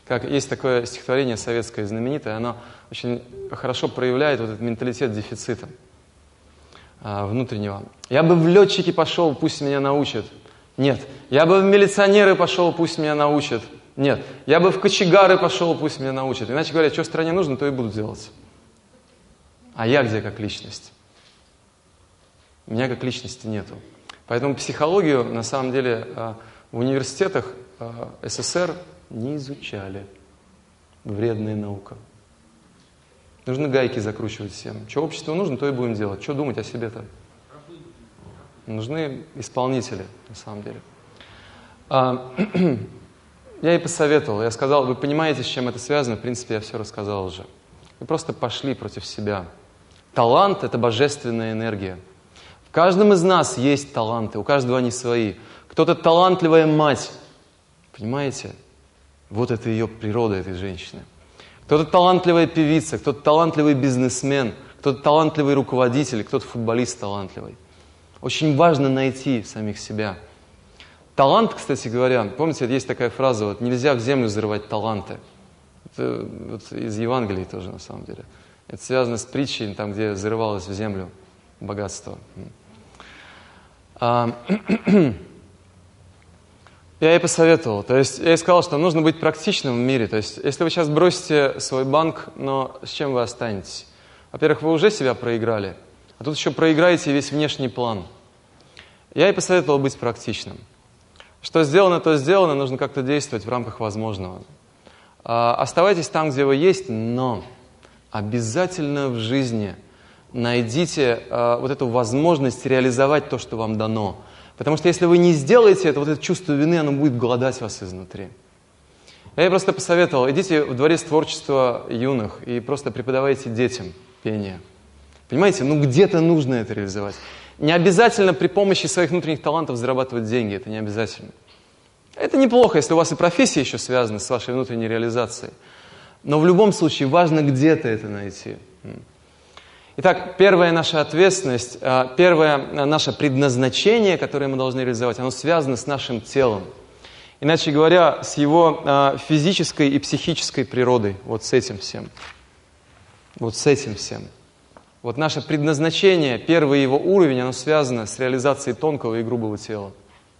Как есть такое стихотворение советское знаменитое, оно очень хорошо проявляет вот этот менталитет дефицита а, внутреннего. Я бы в летчики пошел, пусть меня научат. Нет. Я бы в милиционеры пошел, пусть меня научат. Нет. Я бы в кочегары пошел, пусть меня научат. Иначе говоря, что стране нужно, то и буду делать. А я где как личность? У меня как личности нету. Поэтому психологию, на самом деле, в университетах СССР не изучали. Вредная наука. Нужно гайки закручивать всем. Что обществу нужно, то и будем делать. Что думать о себе-то? Нужны исполнители, на самом деле. А, я и посоветовал. Я сказал, вы понимаете, с чем это связано? В принципе, я все рассказал уже. Вы просто пошли против себя. Талант – это божественная энергия. В каждом из нас есть таланты, у каждого они свои. Кто-то талантливая мать. Понимаете? Вот это ее природа, этой женщины. Кто-то талантливая певица, кто-то талантливый бизнесмен, кто-то талантливый руководитель, кто-то футболист талантливый. Очень важно найти самих себя. Талант, кстати говоря, помните, есть такая фраза, вот, нельзя в землю взрывать таланты. Это вот из Евангелия тоже, на самом деле. Это связано с притчей, там, где взрывалось в землю богатство. А, я ей посоветовал. То есть я ей сказал, что нужно быть практичным в мире. То есть если вы сейчас бросите свой банк, но с чем вы останетесь? Во-первых, вы уже себя проиграли, а тут еще проиграете весь внешний план. Я ей посоветовал быть практичным. Что сделано, то сделано, нужно как-то действовать в рамках возможного. А, оставайтесь там, где вы есть, но обязательно в жизни найдите а, вот эту возможность реализовать то, что вам дано. Потому что если вы не сделаете это, вот это чувство вины, оно будет голодать вас изнутри. Я ей просто посоветовал, идите в дворец творчества юных и просто преподавайте детям пение. Понимаете, ну где-то нужно это реализовать. Не обязательно при помощи своих внутренних талантов зарабатывать деньги, это не обязательно. Это неплохо, если у вас и профессия еще связана с вашей внутренней реализацией. Но в любом случае важно где-то это найти. Итак, первая наша ответственность, первое наше предназначение, которое мы должны реализовать, оно связано с нашим телом. Иначе говоря, с его физической и психической природой. Вот с этим всем. Вот с этим всем. Вот наше предназначение, первый его уровень, оно связано с реализацией тонкого и грубого тела.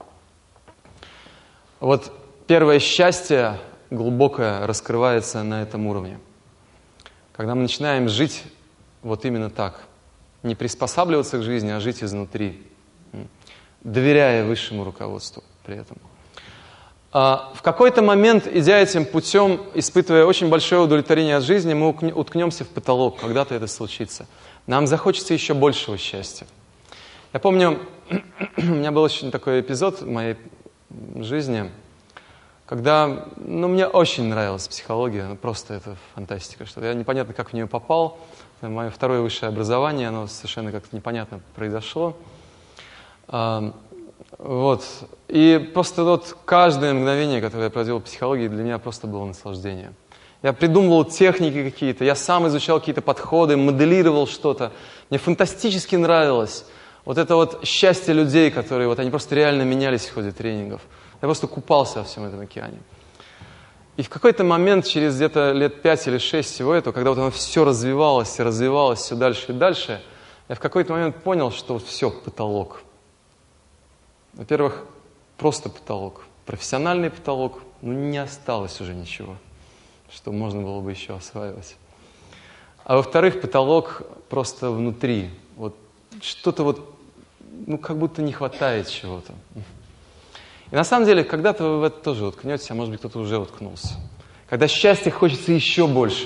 Вот первое счастье глубокое раскрывается на этом уровне. Когда мы начинаем жить вот именно так. Не приспосабливаться к жизни, а жить изнутри. Доверяя высшему руководству при этом. А в какой-то момент, идя этим путем, испытывая очень большое удовлетворение от жизни, мы уткнемся в потолок. Когда-то это случится. Нам захочется еще большего счастья. Я помню, у меня был очень такой эпизод в моей жизни, когда, ну, мне очень нравилась психология, ну, просто это фантастика, что я непонятно, как в нее попал. Мое второе высшее образование, оно совершенно как-то непонятно произошло. А, вот. И просто вот каждое мгновение, которое я проводил в психологии, для меня просто было наслаждение. Я придумывал техники какие-то, я сам изучал какие-то подходы, моделировал что-то. Мне фантастически нравилось вот это вот счастье людей, которые вот они просто реально менялись в ходе тренингов. Я просто купался во всем этом океане. И в какой-то момент, через где-то лет пять или шесть всего этого, когда вот оно все развивалось и развивалось все дальше и дальше, я в какой-то момент понял, что вот все, потолок. Во-первых, просто потолок. Профессиональный потолок, ну не осталось уже ничего, что можно было бы еще осваивать. А во-вторых, потолок просто внутри. Вот что-то вот, ну как будто не хватает чего-то. И на самом деле, когда-то вы в это тоже уткнетесь, а может быть, кто-то уже уткнулся. Когда счастья хочется еще больше.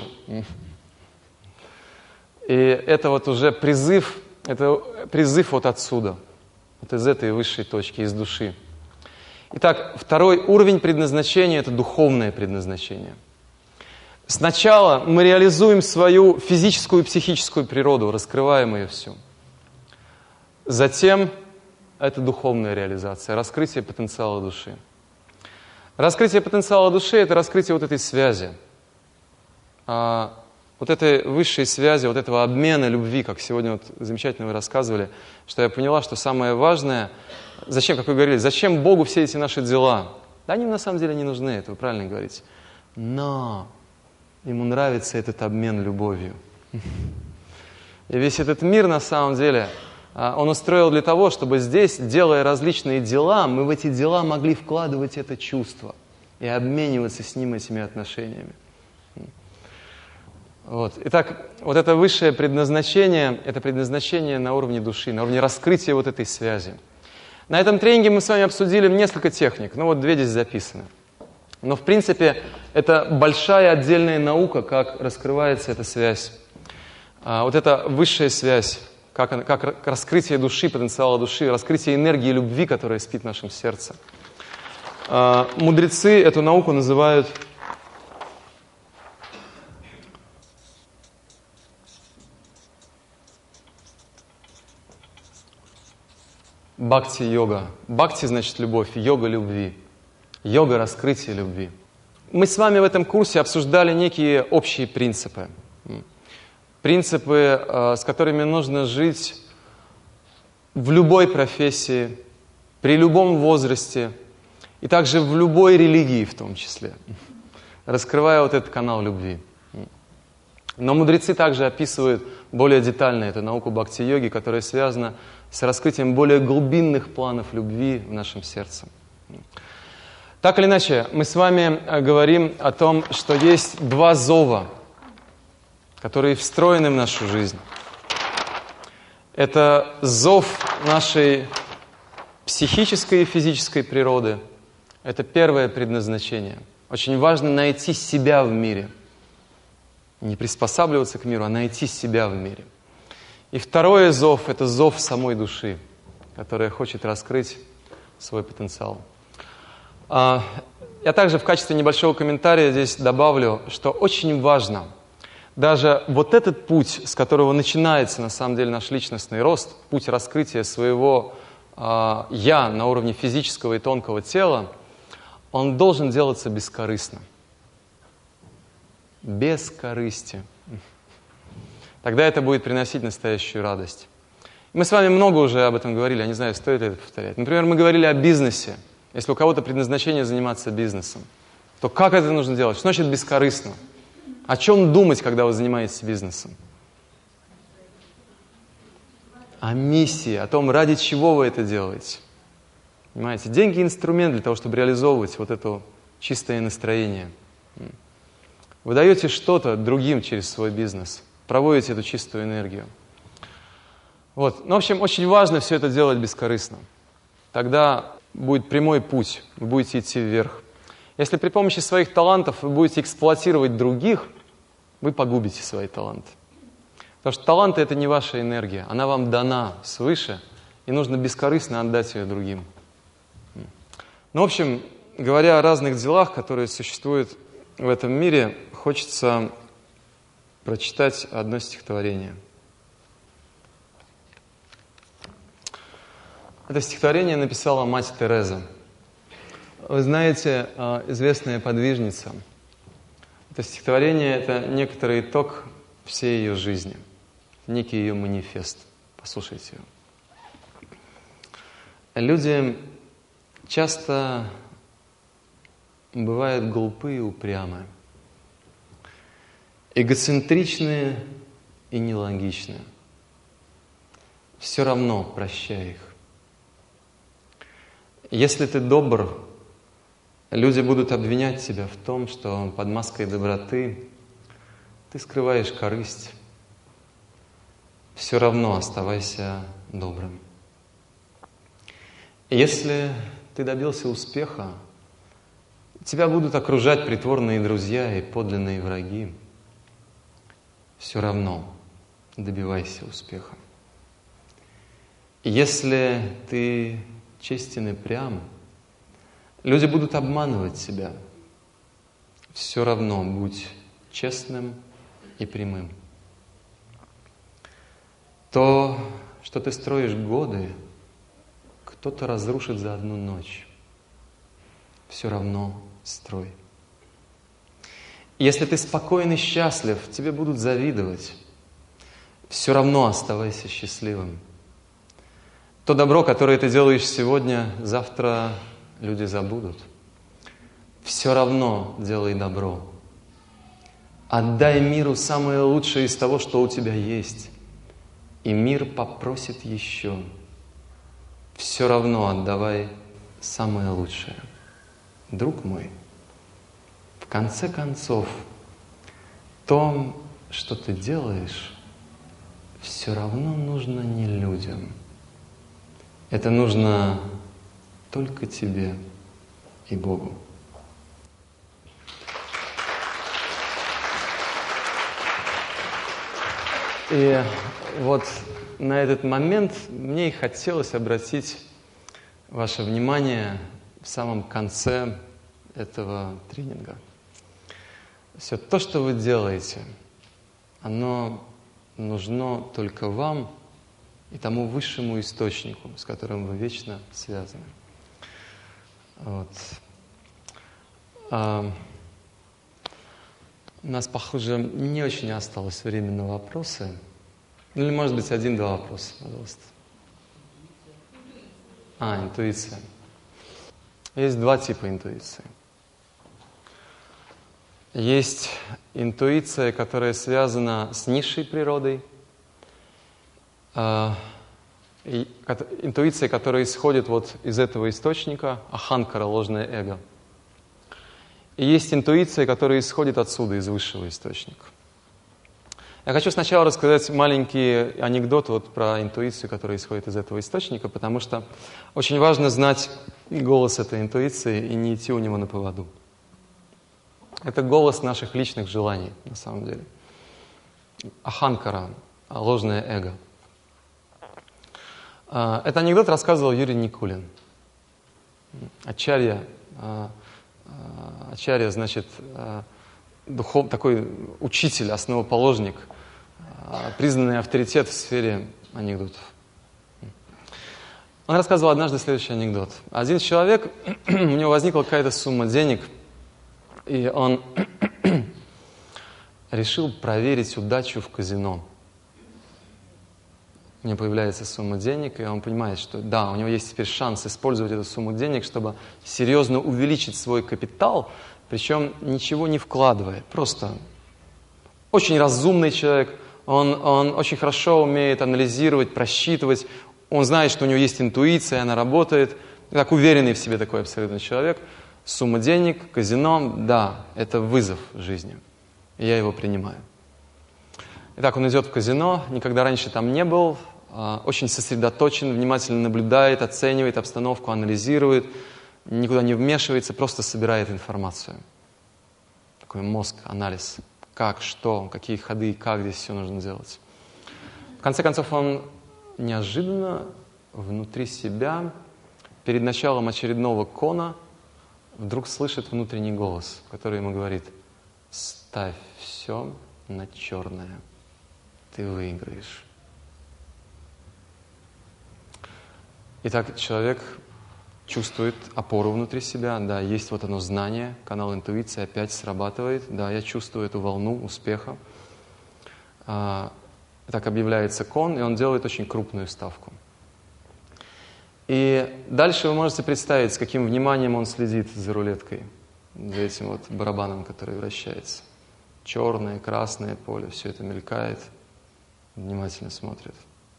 И это вот уже призыв, это призыв вот отсюда, вот из этой высшей точки, из души. Итак, второй уровень предназначения – это духовное предназначение. Сначала мы реализуем свою физическую и психическую природу, раскрываем ее всю. Затем это духовная реализация, раскрытие потенциала души. Раскрытие потенциала души – это раскрытие вот этой связи, а, вот этой высшей связи, вот этого обмена любви, как сегодня вот замечательно вы рассказывали, что я поняла, что самое важное, зачем, как вы говорили, зачем Богу все эти наши дела? Да они на самом деле не нужны, это вы правильно говорите. но ему нравится этот обмен любовью. И весь этот мир, на самом деле, он устроил для того, чтобы здесь, делая различные дела, мы в эти дела могли вкладывать это чувство и обмениваться с ним этими отношениями. Вот. Итак, вот это высшее предназначение, это предназначение на уровне души, на уровне раскрытия вот этой связи. На этом тренинге мы с вами обсудили несколько техник, ну вот две здесь записаны. Но в принципе это большая отдельная наука, как раскрывается эта связь. А, вот эта высшая связь, как, она, как раскрытие души, потенциала души, раскрытие энергии любви, которая спит в нашем сердце. А, мудрецы эту науку называют бхакти-йога. Бхакти значит любовь, йога любви. Йога раскрытия любви. Мы с вами в этом курсе обсуждали некие общие принципы. Принципы, с которыми нужно жить в любой профессии, при любом возрасте и также в любой религии в том числе, раскрывая вот этот канал любви. Но мудрецы также описывают более детально эту науку бхакти-йоги, которая связана с раскрытием более глубинных планов любви в нашем сердце. Так или иначе, мы с вами говорим о том, что есть два зова, которые встроены в нашу жизнь. Это зов нашей психической и физической природы. Это первое предназначение. Очень важно найти себя в мире. Не приспосабливаться к миру, а найти себя в мире. И второе зов – это зов самой души, которая хочет раскрыть свой потенциал. Я также в качестве небольшого комментария здесь добавлю, что очень важно даже вот этот путь, с которого начинается на самом деле наш личностный рост, путь раскрытия своего э, «я» на уровне физического и тонкого тела, он должен делаться бескорыстно. Без корысти. Тогда это будет приносить настоящую радость. Мы с вами много уже об этом говорили, я не знаю, стоит ли это повторять. Например, мы говорили о бизнесе. Если у кого-то предназначение заниматься бизнесом, то как это нужно делать? Что значит бескорыстно? О чем думать, когда вы занимаетесь бизнесом? О миссии, о том, ради чего вы это делаете. Понимаете? Деньги – инструмент для того, чтобы реализовывать вот это чистое настроение. Вы даете что-то другим через свой бизнес, проводите эту чистую энергию. Вот. Ну, в общем, очень важно все это делать бескорыстно. Тогда будет прямой путь, вы будете идти вверх. Если при помощи своих талантов вы будете эксплуатировать других, вы погубите свои таланты. Потому что таланты – это не ваша энергия, она вам дана свыше, и нужно бескорыстно отдать ее другим. Ну, в общем, говоря о разных делах, которые существуют в этом мире, хочется прочитать одно стихотворение. Это стихотворение написала мать Тереза. Вы знаете, известная подвижница. Это стихотворение – это некоторый итог всей ее жизни, некий ее манифест. Послушайте его. Люди часто бывают глупые и упрямые, эгоцентричные и нелогичные. Все равно прощай их. Если ты добр, люди будут обвинять тебя в том, что под маской доброты ты скрываешь корысть. Все равно оставайся добрым. Если ты добился успеха, тебя будут окружать притворные друзья и подлинные враги. Все равно добивайся успеха. Если ты честен и прям, люди будут обманывать тебя. Все равно будь честным и прямым. То, что ты строишь годы, кто-то разрушит за одну ночь. Все равно строй. Если ты спокоен и счастлив, тебе будут завидовать. Все равно оставайся счастливым. То добро, которое ты делаешь сегодня, завтра люди забудут. все равно делай добро. Отдай миру самое лучшее из того, что у тебя есть, и мир попросит еще. Все равно отдавай самое лучшее. Друг мой, в конце концов, то, что ты делаешь, все равно нужно не людям. Это нужно только тебе и Богу. И вот на этот момент мне и хотелось обратить ваше внимание в самом конце этого тренинга. Все то, что вы делаете, оно нужно только вам и тому высшему источнику, с которым вы вечно связаны. Вот. А, у нас, похоже, не очень осталось времени на вопросы. Или, может быть, один-два вопроса, пожалуйста. А, интуиция. Есть два типа интуиции. Есть интуиция, которая связана с низшей природой. Э, и, интуиция, которая исходит вот из этого источника, аханкара, ложное эго. И есть интуиция, которая исходит отсюда, из высшего источника. Я хочу сначала рассказать маленький анекдот вот про интуицию, которая исходит из этого источника, потому что очень важно знать голос этой интуиции и не идти у него на поводу. Это голос наших личных желаний, на самом деле. Аханкара, ложное эго. Этот анекдот рассказывал Юрий Никулин. Ачарья, Ачарья, значит, духов, такой учитель, основоположник, признанный авторитет в сфере анекдотов. Он рассказывал однажды следующий анекдот. Один человек, у него возникла какая-то сумма денег, и он решил проверить удачу в казино. У него появляется сумма денег, и он понимает, что да, у него есть теперь шанс использовать эту сумму денег, чтобы серьезно увеличить свой капитал, причем ничего не вкладывая. Просто очень разумный человек, он, он очень хорошо умеет анализировать, просчитывать, он знает, что у него есть интуиция, она работает. Так уверенный в себе такой абсолютно человек. Сумма денег, казино, да, это вызов жизни. И я его принимаю. Итак, он идет в казино, никогда раньше там не был, очень сосредоточен, внимательно наблюдает, оценивает обстановку, анализирует, никуда не вмешивается, просто собирает информацию. Такой мозг, анализ. Как, что, какие ходы, как здесь все нужно делать. В конце концов, он неожиданно внутри себя, перед началом очередного кона, вдруг слышит внутренний голос, который ему говорит: «Ставь все на черное, ты выиграешь». Итак, человек чувствует опору внутри себя, да, есть вот оно знание, канал интуиции опять срабатывает, да, я чувствую эту волну успеха. А, так объявляется кон, и он делает очень крупную ставку. И дальше вы можете представить, с каким вниманием он следит за рулеткой, за этим вот барабаном, который вращается. Черное, красное поле, все это мелькает, внимательно смотрит.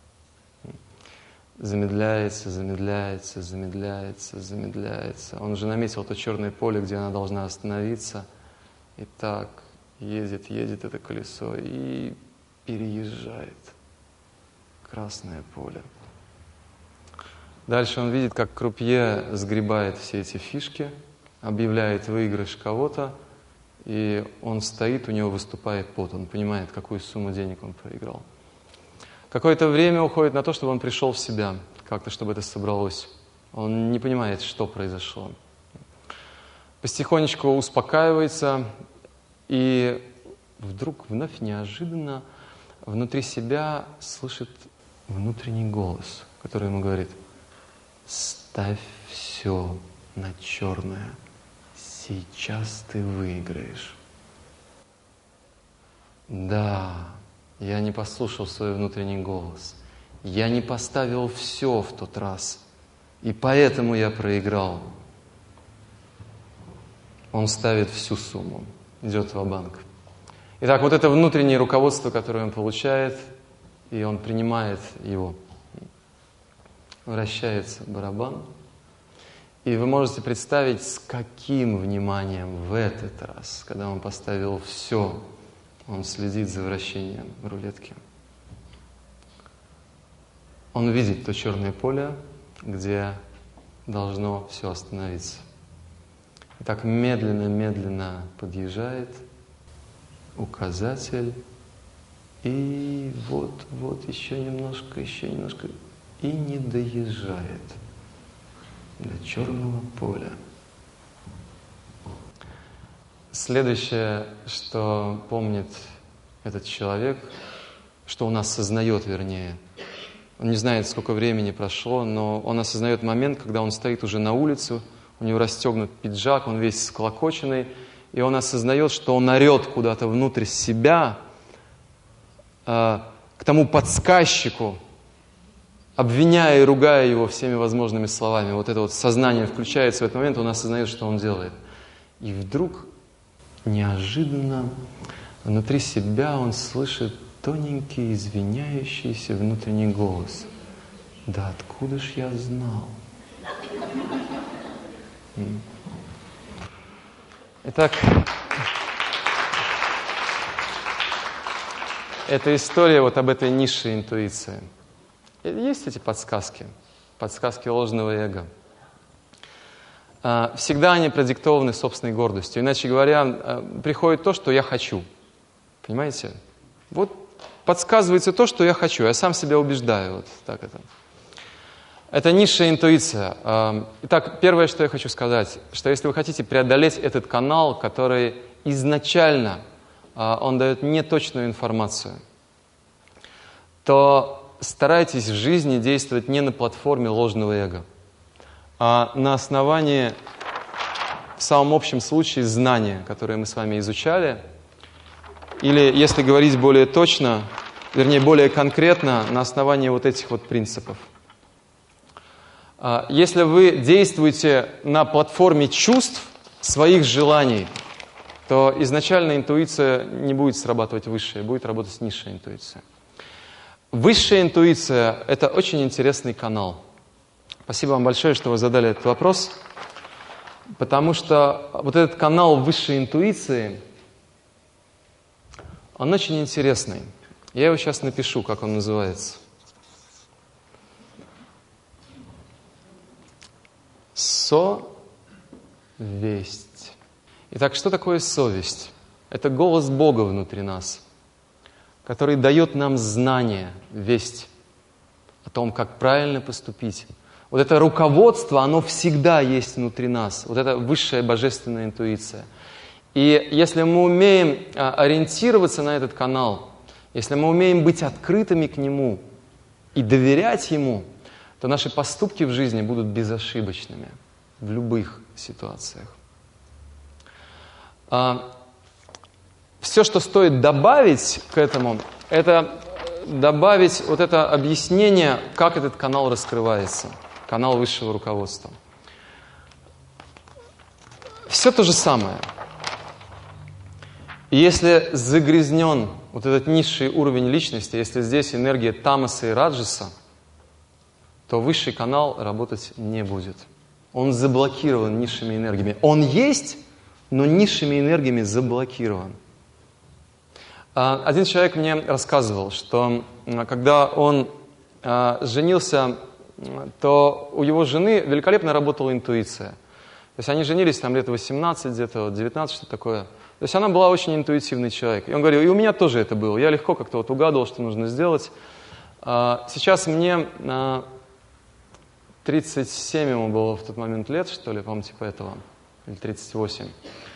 Замедляется, замедляется, замедляется, замедляется. Он уже наметил то черное поле, где она должна остановиться. И так едет, едет это колесо и переезжает красное поле. Дальше он видит, как крупье сгребает все эти фишки, объявляет выигрыш кого-то, и он стоит, у него выступает пот, он понимает, какую сумму денег он проиграл. Какое-то время уходит на то, чтобы он пришел в себя, как-то, чтобы это собралось. Он не понимает, что произошло. Потихонечку успокаивается, и вдруг, вновь неожиданно, внутри себя слышит внутренний голос, который ему говорит: «Ставь все на черное, сейчас ты выиграешь». Да, я не послушал свой внутренний голос. Я не поставил все в тот раз. И поэтому я проиграл. он ставит всю сумму, идет ва-банк. Итак, вот это внутреннее руководство, которое он получает, и он принимает его. Вращается барабан. И вы можете представить, с каким вниманием в этот раз, когда он поставил все, он следит за вращением рулетки. Он видит то черное поле, где должно все остановиться. И так медленно-медленно подъезжает указатель. И вот-вот еще немножко, еще немножко. И не доезжает до черного поля. Следующее, что помнит этот человек, что он осознает, вернее, он не знает, сколько времени прошло, но он осознает момент, когда он стоит уже на улице, у него расстегнут пиджак, он весь склокоченный, и он осознает, что он орет куда-то внутрь себя, э, к тому подсказчику, обвиняя и ругая его всеми возможными словами. Вот это вот сознание включается в этот момент, он осознает, что он делает. И вдруг, неожиданно, внутри себя он слышит тоненький, извиняющийся внутренний голос. Да откуда ж я знал? Итак, это история вот об этой низшей интуиции. Есть эти подсказки, подсказки ложного эго. Всегда они продиктованы собственной гордостью. Иначе говоря, приходит то, что я хочу. Понимаете? Вот подсказывается то, что я хочу. Я сам себя убеждаю. Вот так это. Это низшая интуиция. Итак, первое, что я хочу сказать, что если вы хотите преодолеть этот канал, который изначально он дает неточную информацию, то старайтесь в жизни действовать не на платформе ложного эго, а на основании, в самом общем случае, знания, которые мы с вами изучали, или, если говорить более точно, вернее, более конкретно, на основании вот этих вот принципов. Если вы действуете на платформе чувств, своих желаний, то изначально интуиция не будет срабатывать высшая, будет работать низшая интуиция. Высшая интуиция – это очень интересный канал. Спасибо вам большое, что вы задали этот вопрос, потому что вот этот канал высшей интуиции, он очень интересный. Я его сейчас напишу, как он называется. Совесть. Итак, что такое совесть? Это голос Бога внутри нас, который дает нам знание, весть о том, как правильно поступить. Вот это руководство, оно всегда есть внутри нас. Вот это высшая божественная интуиция. И если мы умеем ориентироваться на этот канал, если мы умеем быть открытыми к нему и доверять ему, то наши поступки в жизни будут безошибочными в любых ситуациях. Все, что стоит добавить к этому, это добавить вот это объяснение, как этот канал раскрывается, канал высшего руководства. Все то же самое. И если загрязнен вот этот низший уровень личности, если здесь энергия тамаса и раджаса, то высший канал работать не будет. Он заблокирован низшими энергиями. Он есть, но низшими энергиями заблокирован. Один человек мне рассказывал, что когда он женился, то у его жены великолепно работала интуиция. То есть они женились там лет восемнадцать, где-то девятнадцать, что такое. То есть она была очень интуитивный человек. И он говорил, и у меня тоже это было. Я легко как-то вот угадывал, что нужно сделать. Сейчас мне тридцать семь ему было в тот момент лет, что ли, по-моему, типа этого, или тридцать восемь.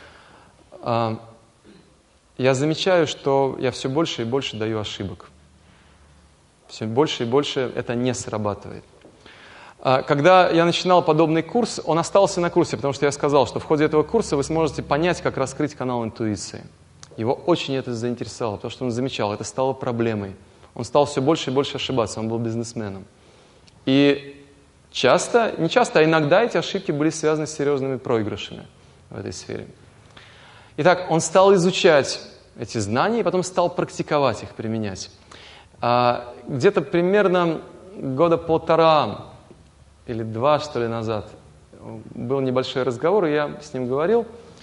Я замечаю, что я все больше и больше даю ошибок. Все больше и больше это не срабатывает. Когда я начинал подобный курс, он остался на курсе, потому что я сказал, что в ходе этого курса вы сможете понять, как раскрыть канал интуиции. Его очень это заинтересовало, потому что он замечал, это стало проблемой. Он стал все больше и больше ошибаться, он был бизнесменом. И часто, не часто, а иногда эти ошибки были связаны с серьезными проигрышами в этой сфере. Итак, он стал изучать эти знания и потом стал практиковать их, применять. А, где-то примерно года полтора или два, что ли, назад был небольшой разговор, и я с ним говорил.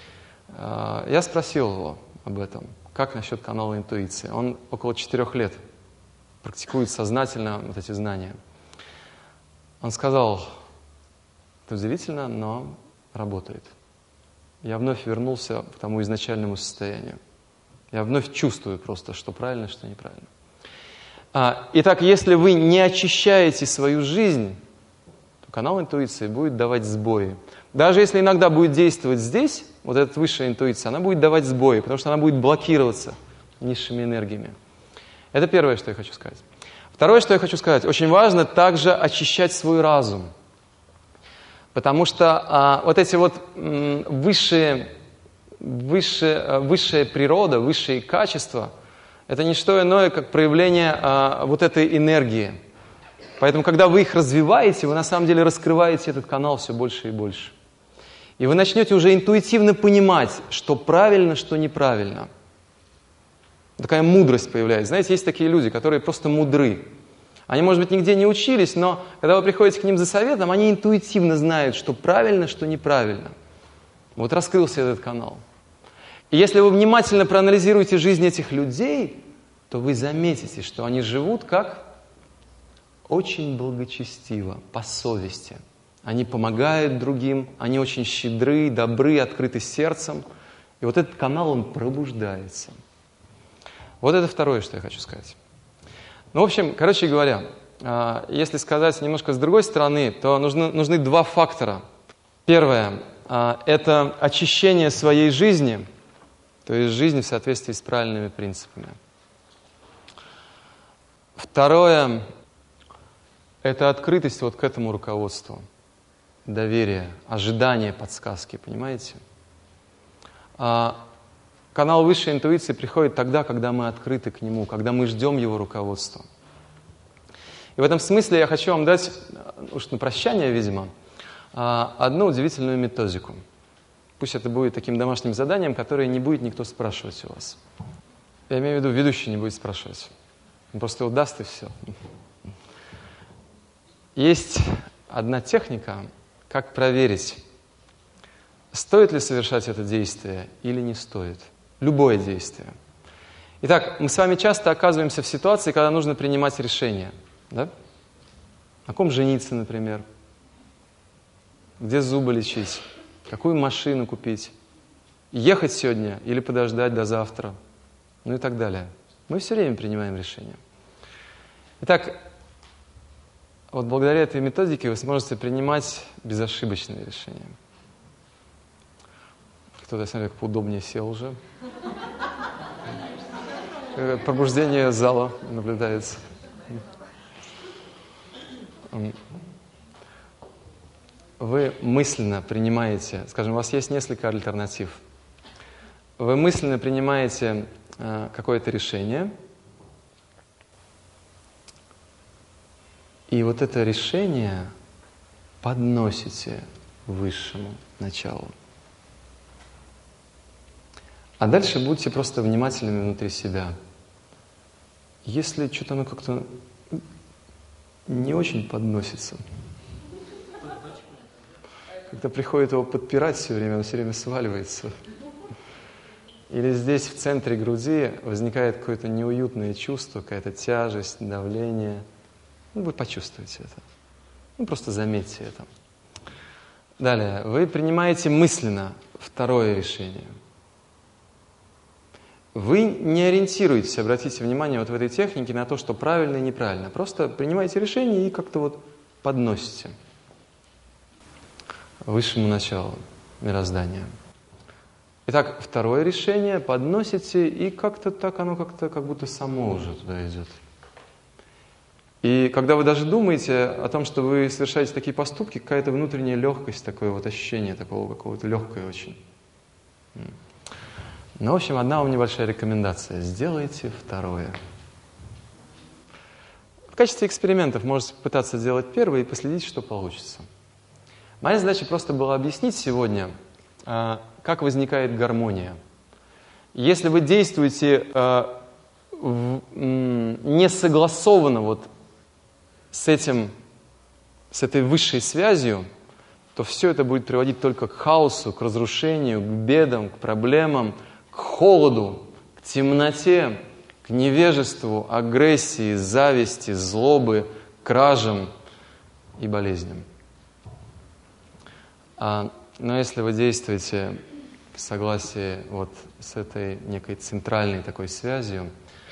А, я спросил его об этом. Как насчет канала интуиции? Он около четырех лет практикует сознательно вот эти знания. Он сказал: это удивительно, но работает. Я вновь вернулся к тому изначальному состоянию. Я вновь чувствую просто, что правильно, что неправильно. А, итак, если вы не очищаете свою жизнь, то канал интуиции будет давать сбои. Даже если иногда будет действовать здесь, вот эта высшая интуиция, она будет давать сбои, потому что она будет блокироваться низшими энергиями. Это первое, что я хочу сказать. Второе, что я хочу сказать. Очень важно также очищать свой разум. Потому что а, вот эти вот м, высшие, высшие, высшая природа, высшие качества, это не что иное, как проявление а, вот этой энергии. Поэтому, когда вы их развиваете, вы на самом деле раскрываете этот канал все больше и больше. И вы начнете уже интуитивно понимать, что правильно, что неправильно. Такая мудрость появляется. Знаете, есть такие люди, которые просто мудры. Они, может быть, нигде не учились, но когда вы приходите к ним за советом, они интуитивно знают, что правильно, что неправильно. Вот раскрылся этот канал. И если вы внимательно проанализируете жизнь этих людей, то вы заметите, что они живут как очень благочестиво, по совести. Они помогают другим, они очень щедры, добры, открыты сердцем. И вот этот канал, он пробуждается. Вот это второе, что я хочу сказать. Ну, в общем, короче говоря, если сказать немножко с другой стороны, то нужны, нужны два фактора. Первое – это очищение своей жизни, то есть жизни в соответствии с правильными принципами. Второе – это открытость вот к этому руководству, доверие, ожидание, подсказки, понимаете? Канал высшей интуиции приходит тогда, когда мы открыты к нему, когда мы ждем его руководства. И в этом смысле я хочу вам дать, уж на прощание, видимо, одну удивительную методику. Пусть это будет таким домашним заданием, которое не будет никто спрашивать у вас. Я имею в виду, ведущий не будет спрашивать. Он просто его даст, и все. Есть одна техника, как проверить, стоит ли совершать это действие или не стоит. Любое действие. Итак, мы с вами часто оказываемся в ситуации, когда нужно принимать решение. Да? На ком жениться, например? Где зубы лечить? Какую машину купить? Ехать сегодня или подождать до завтра? Ну и так далее. Мы все время принимаем решения. Итак, вот благодаря этой методике вы сможете принимать безошибочные решения. Кто-то, я смотрю, как поудобнее сел уже. Пробуждение зала наблюдается. Вы мысленно принимаете, скажем, у вас есть несколько альтернатив. Вы мысленно принимаете э, какое-то решение, и вот это решение подносите высшему началу. А дальше будьте просто внимательными внутри себя. Если что-то оно как-то не очень подносится, когда приходит его подпирать все время, он все время сваливается. Или здесь в центре груди возникает какое-то неуютное чувство, какая-то тяжесть, давление. Ну, вы почувствуете это. Ну, просто заметьте это. Далее. Вы принимаете мысленно второе решение. Вы не ориентируетесь, обратите внимание вот в этой технике на то, что правильно и неправильно. Просто принимаете решение и как-то вот подносите высшему началу мироздания. Итак, второе решение подносите, и как-то так оно как-то как будто само уже туда идет. И когда вы даже думаете о том, что вы совершаете такие поступки, какая-то внутренняя легкость, такое вот ощущение такого какого-то легкое очень. Ну, в общем, одна вам небольшая рекомендация. Сделайте второе. В качестве экспериментов можете попытаться сделать первое и последить, что получится. Моя задача просто была объяснить сегодня, как возникает гармония. Если вы действуете э, в, м, не согласованно вот с этим, с этой высшей связью, то все это будет приводить только к хаосу, к разрушению, к бедам, к проблемам, к холоду, к темноте, к невежеству, агрессии, зависти, злобы, кражам и болезням. А, но если вы действуете в согласии вот с этой некой центральной такой связью,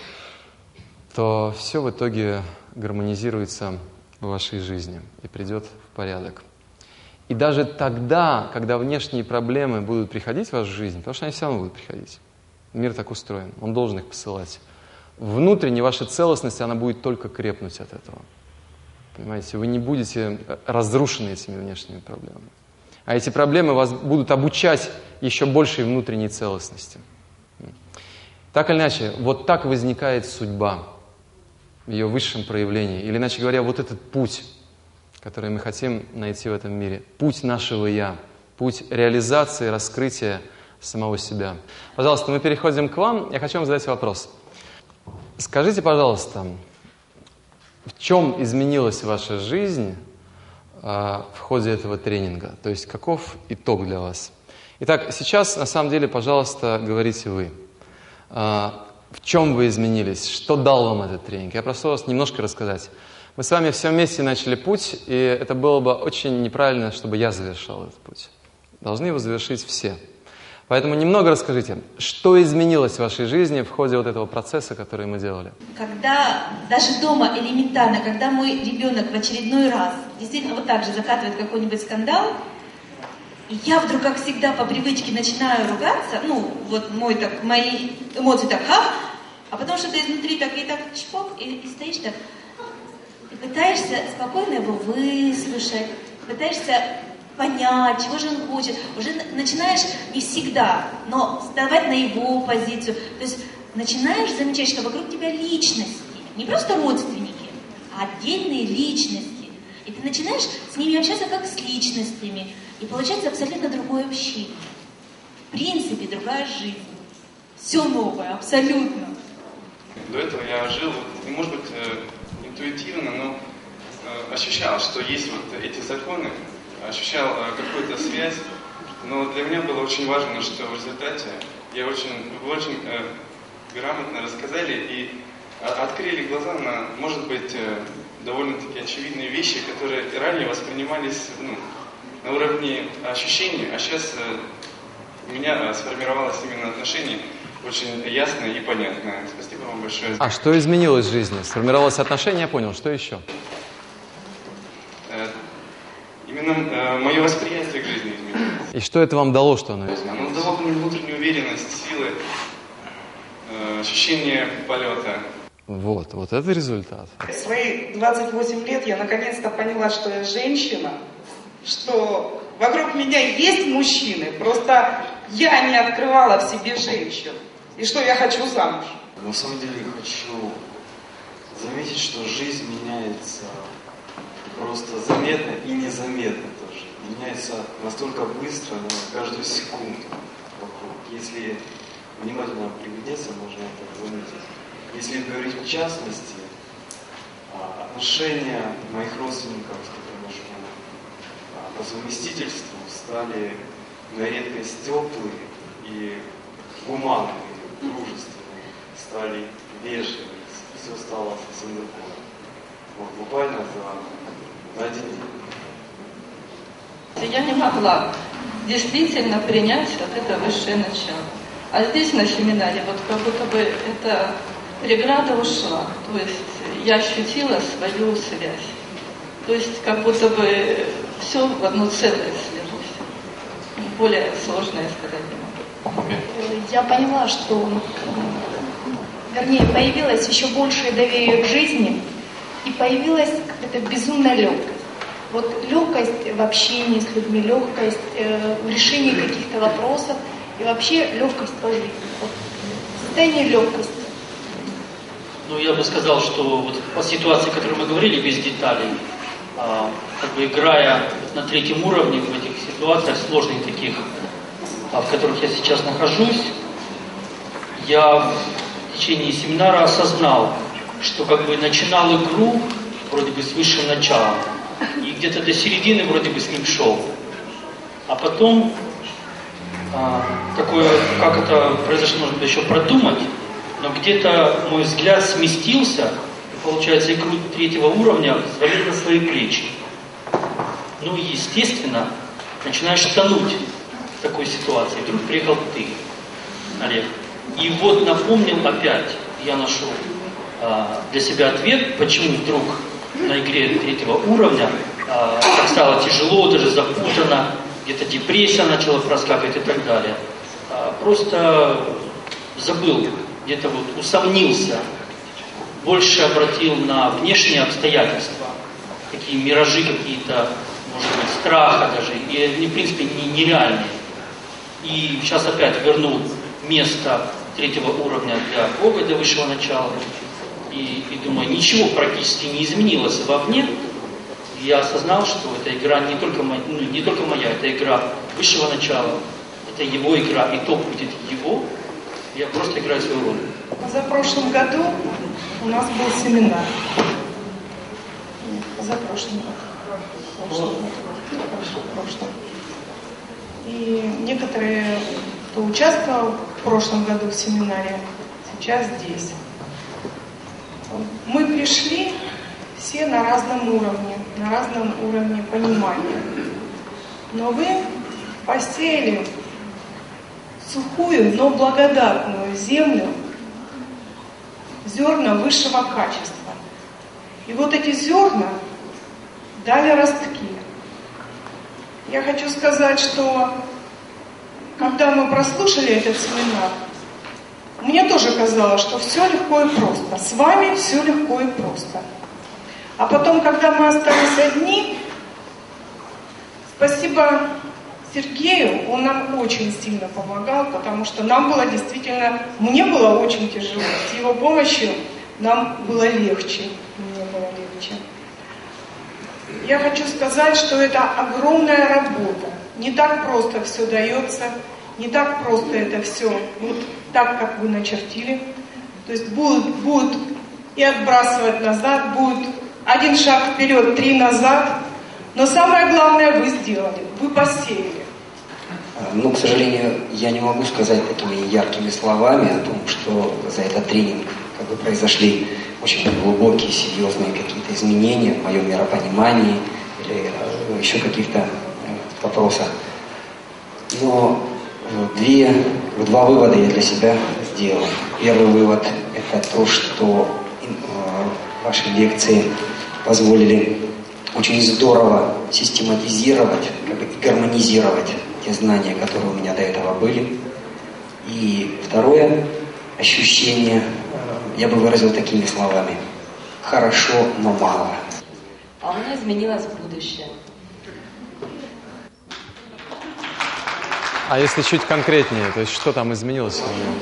то все в итоге гармонизируется в вашей жизни и придет в порядок. И даже тогда, когда внешние проблемы будут приходить в вашу жизнь, потому что они все равно будут приходить, мир так устроен, он должен их посылать, внутренне ваша целостность, она будет только крепнуть от этого. Понимаете, вы не будете разрушены этими внешними проблемами. А эти проблемы вас будут обучать еще большей внутренней целостности. Так или иначе, вот так возникает судьба в ее высшем проявлении. Или, иначе говоря, вот этот путь, который мы хотим найти в этом мире. Путь нашего «Я», путь реализации, раскрытия самого себя. Пожалуйста, мы переходим к вам. Я хочу вам задать вопрос. Скажите, пожалуйста, в чем изменилась ваша жизнь а, в ходе этого тренинга? То есть, каков итог для вас? Итак, сейчас, на самом деле, пожалуйста, говорите вы. А, в чем вы изменились? Что дал вам этот тренинг? Я прошу вас немножко рассказать. Мы с вами все вместе начали путь, и это было бы очень неправильно, чтобы я завершал этот путь. Должны его завершить все. Поэтому немного расскажите, что изменилось в вашей жизни в ходе вот этого процесса, который мы делали? Когда даже дома элементарно, когда мой ребенок в очередной раз действительно вот так же закатывает какой-нибудь скандал, и я вдруг, как всегда, по привычке начинаю ругаться, ну, вот мой, так, мои эмоции так, ха, а потом что-то изнутри так и так чпок, и, и стоишь так, и пытаешься спокойно его выслушать, пытаешься понять, чего же он хочет. Уже начинаешь не всегда, но вставать на его позицию. То есть начинаешь замечать, что вокруг тебя личности, не просто родственники, а отдельные личности. И ты начинаешь с ними общаться как с личностями. И получается абсолютно другое общение. В принципе, другая жизнь. Все новое, абсолютно. До этого я жил, может быть, интуитивно, но ощущал, что есть вот эти законы, ощущал какую-то связь, но для меня было очень важно, что в результате я очень, вы очень э, грамотно рассказали и открыли глаза на, может быть, э, довольно-таки очевидные вещи, которые ранее воспринимались ну, на уровне ощущений, а сейчас э, у меня сформировалось именно отношение очень ясное и понятное. Спасибо вам большое. А что изменилось в жизни? Сформировалось отношение, я понял. Что еще? Именно э, мое восприятие к жизни изменилось. И что это вам дало, что оно изменилось? Оно дало мне внутреннюю уверенность, силы, э, ощущение полета. Вот, вот это результат. В свои двадцать восемь лет я наконец-то поняла, что я женщина, что вокруг меня есть мужчины, просто я не открывала в себе женщин. И что я хочу замуж. На самом деле хочу заметить, что жизнь меняется просто заметно и незаметно тоже. Меняется настолько быстро, на каждую секунду вокруг. Если внимательно приглядеться, можно это заметить. Если говорить в частности, отношения моих родственников, с которыми я живу, по совместительству стали на редкость теплые и гуманные, дружественные, стали вежливые, все стало совсем другое. Вот, буквально за, за один день. Я не могла действительно принять вот это высшее начало. А здесь на семинаре вот как будто бы эта преграда ушла. То есть я ощутила свою связь. То есть как будто бы все в одно целое слилось. Более сложное сказать не могу. Я поняла, что, вернее, появилось еще большее доверие к жизни, и появилась какая-то безумная легкость. Вот легкость в общении с людьми, легкость э, в решении каких-то вопросов, и вообще легкость по жизни. Вот, состояние легкости. Ну, я бы сказал, что вот по ситуации, о которой мы говорили, без деталей, а, как бы играя на третьем уровне в этих ситуациях сложных таких, а, в которых я сейчас нахожусь, я в течение семинара осознал, что как бы начинал игру вроде бы с высшим началом, и где-то до середины вроде бы с ним шел. А потом, а, такое, как это произошло, может быть, еще продумать, но где-то мой взгляд сместился, и получается, игру третьего уровня взвалил на свои плечи. Ну и, естественно, начинаешь тонуть в такой ситуации. Вдруг приехал ты, Олег. И вот напомнил опять, я нашел а, для себя ответ, почему вдруг на игре третьего уровня а, так стало тяжело, даже запутано, где-то депрессия начала проскакивать и так далее. А, просто забыл, где-то вот усомнился, больше обратил на внешние обстоятельства, такие миражи какие-то, может быть, страха даже, и они, в принципе, не, нереальные. И сейчас опять вернул место третьего уровня для Бога, для высшего начала. И, и думаю, ничего практически не изменилось вовне. И я осознал, что эта игра не только, моя, ну, не только моя, это игра высшего начала, это его игра, и топ будет его. Я просто играю свою роль. За прошлом году у нас был семинар. За прошлым годом. И некоторые, кто участвовал в прошлом году в семинаре, сейчас здесь. Мы пришли все на разном уровне, на разном уровне понимания. Но вы посеяли сухую, но благодатную землю, зерна высшего качества. И вот эти зерна дали ростки. Я хочу сказать, что когда мы прослушали этот семинар, мне тоже казалось, что все легко и просто. С вами все легко и просто. А потом, когда мы остались одни, спасибо Сергею, он нам очень сильно помогал, потому что нам было действительно, мне было очень тяжело. С его помощью нам было легче, мне было легче. Я хочу сказать, что это огромная работа. Не так просто все дается, не так просто это все вот так, как вы начертили. То есть будут, будут и отбрасывать назад, будут один шаг вперед, три назад. Но самое главное вы сделали, вы посеяли. Ну, к сожалению, я не могу сказать такими яркими словами о том, что за этот тренинг как бы произошли очень глубокие, серьезные какие-то изменения в моем миропонимании или э, еще каких-то э, вопросах. Но э, две, два вывода я для себя сделал. Первый вывод – это то, что э, ваши лекции позволили очень здорово систематизировать, как бы, и гармонизировать те знания, которые у меня до этого были. И второе ощущение, я бы выразил такими словами: хорошо, но мало. А у меня изменилось будущее. А если чуть конкретнее, то есть что там изменилось?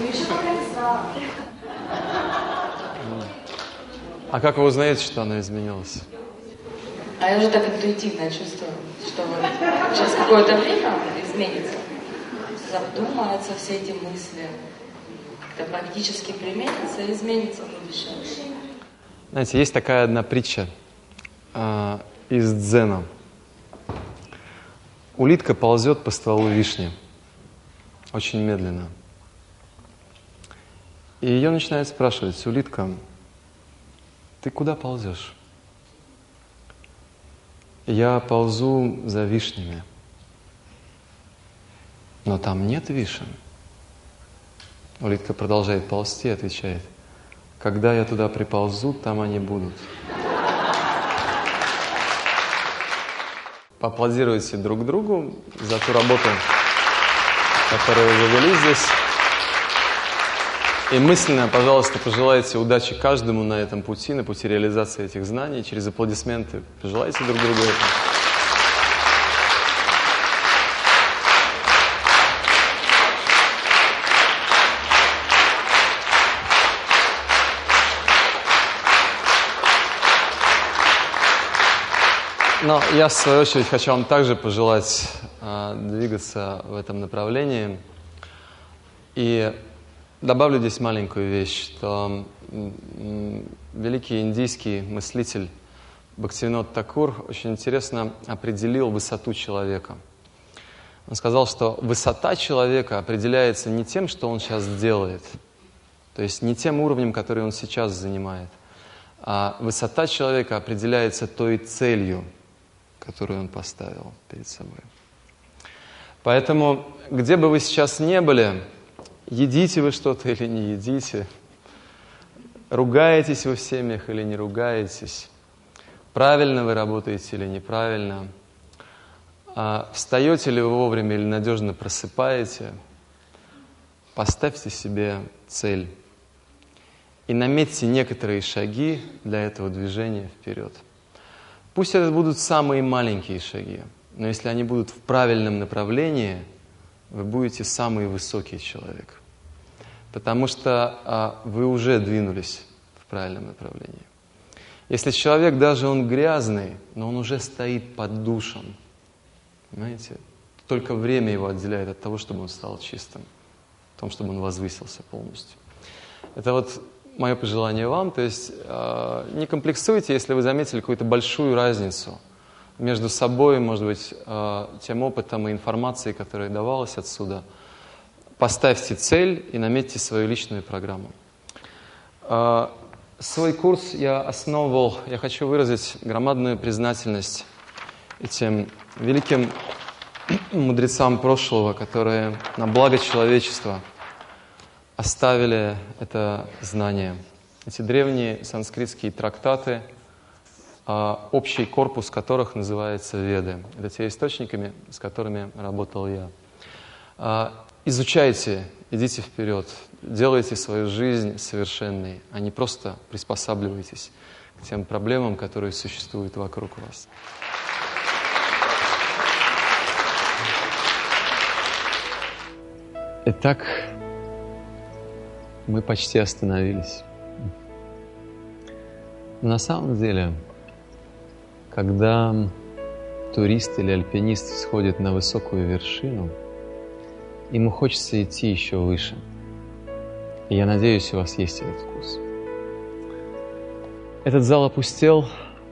А как вы узнаете, что оно изменилось? А я уже так интуитивно чувствую, что вот через какое-то время изменится. Задумаются все эти мысли, как-то практически применятся и изменится будущее. Знаете, есть такая одна притча э, из дзена. Улитка ползет по стволу вишни, очень медленно. И ее начинают спрашивать: улитка, ты куда ползешь? Я ползу за вишнями. Но там нет вишен. Улитка продолжает ползти и отвечает: когда я туда приползу, там они будут. Поаплодируйте друг другу за ту работу, которую вы вели здесь. И мысленно, пожалуйста, пожелайте удачи каждому на этом пути, на пути реализации этих знаний. Через аплодисменты пожелайте друг другу это. Но я, в свою очередь, хочу вам также пожелать э, двигаться в этом направлении. И добавлю здесь маленькую вещь, что великий индийский мыслитель Бхактивинод Такур очень интересно определил высоту человека. Он сказал, что высота человека определяется не тем, что он сейчас делает, то есть не тем уровнем, который он сейчас занимает, а высота человека определяется той целью, которую он поставил перед собой. Поэтому, где бы вы сейчас не были, едите вы что-то или не едите, ругаетесь вы в семьях или не ругаетесь, правильно вы работаете или неправильно, встаете ли вы вовремя или надежно просыпаете, поставьте себе цель и наметьте некоторые шаги для этого движения вперед. Пусть это будут самые маленькие шаги, но если они будут в правильном направлении, вы будете самый высокий человек. Потому что а, вы уже двинулись в правильном направлении. Если человек, даже он грязный, но он уже стоит под душем, понимаете, только время его отделяет от того, чтобы он стал чистым, от того, чтобы он возвысился полностью. Это вот мое пожелание вам, то есть э, не комплексуйте, если вы заметили какую-то большую разницу между собой, может быть, э, тем опытом и информацией, которая давалась отсюда. Поставьте цель и наметьте свою личную программу. Э, свой курс я основывал, я хочу выразить громадную признательность этим великим мудрецам прошлого, которые на благо человечества оставили это знание. Эти древние санскритские трактаты, общий корпус которых называется Веды. Это те источники, с которыми работал я. Изучайте, идите вперед, делайте свою жизнь совершенной, а не просто приспосабливайтесь к тем проблемам, которые существуют вокруг вас. Итак, мы почти остановились. Но на самом деле, когда турист или альпинист сходит на высокую вершину, ему хочется идти еще выше. И я надеюсь, у вас есть этот вкус. Этот зал опустел.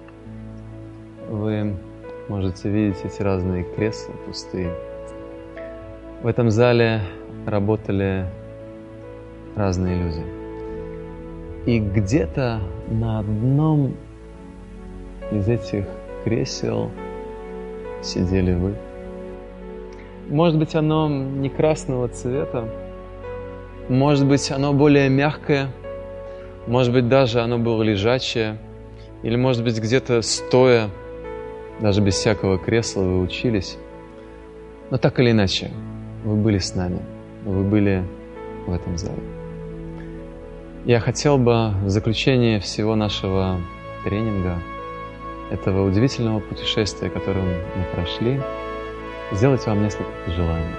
Вы можете видеть эти разные кресла пустые. В этом зале работали разные люди. И где-то на одном из этих кресел сидели вы. Может быть, оно не красного цвета, может быть, оно более мягкое, может быть, даже оно было лежачее, или, может быть, где-то стоя, даже без всякого кресла вы учились. Но так или иначе, вы были с нами, вы были в этом зале. Я хотел бы в заключение всего нашего тренинга, этого удивительного путешествия, которое мы прошли, сделать вам несколько пожеланий.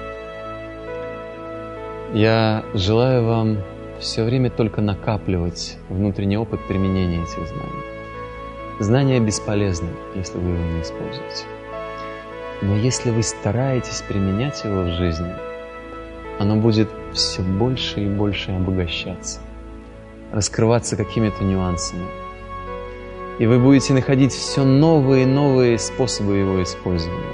Я желаю вам все время только накапливать внутренний опыт применения этих знаний. Знания бесполезны, если вы его не используете. Но если вы стараетесь применять его в жизни, оно будет все больше и больше обогащаться, раскрываться какими-то нюансами. И вы будете находить все новые и новые способы его использования.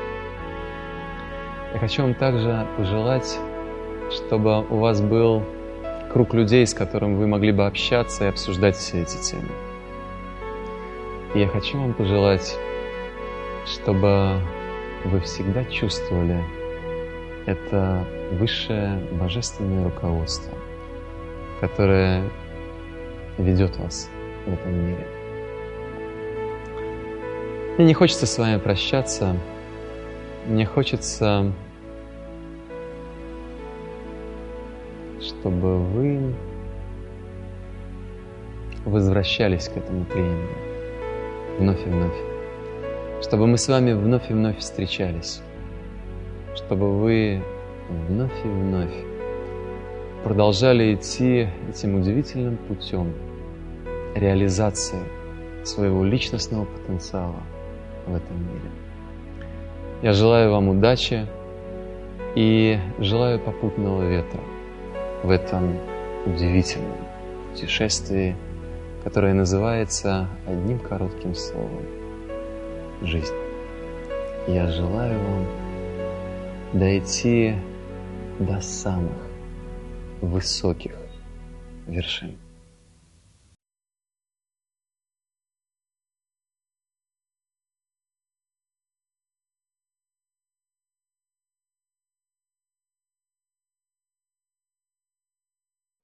Я хочу вам также пожелать, чтобы у вас был круг людей, с которым вы могли бы общаться и обсуждать все эти темы. И я хочу вам пожелать, чтобы вы всегда чувствовали это высшее божественное руководство, которое ведет вас в этом мире. Мне не хочется с вами прощаться. Мне хочется, чтобы вы возвращались к этому тренингу вновь и вновь. Чтобы мы с вами вновь и вновь встречались. Чтобы вы вновь и вновь продолжали идти этим удивительным путем реализации своего личностного потенциала в этом мире. Я желаю вам удачи и желаю попутного ветра. в этом удивительном путешествии, которое называется одним коротким словом – жизнь. Я желаю вам дойти до самых высоких вершин.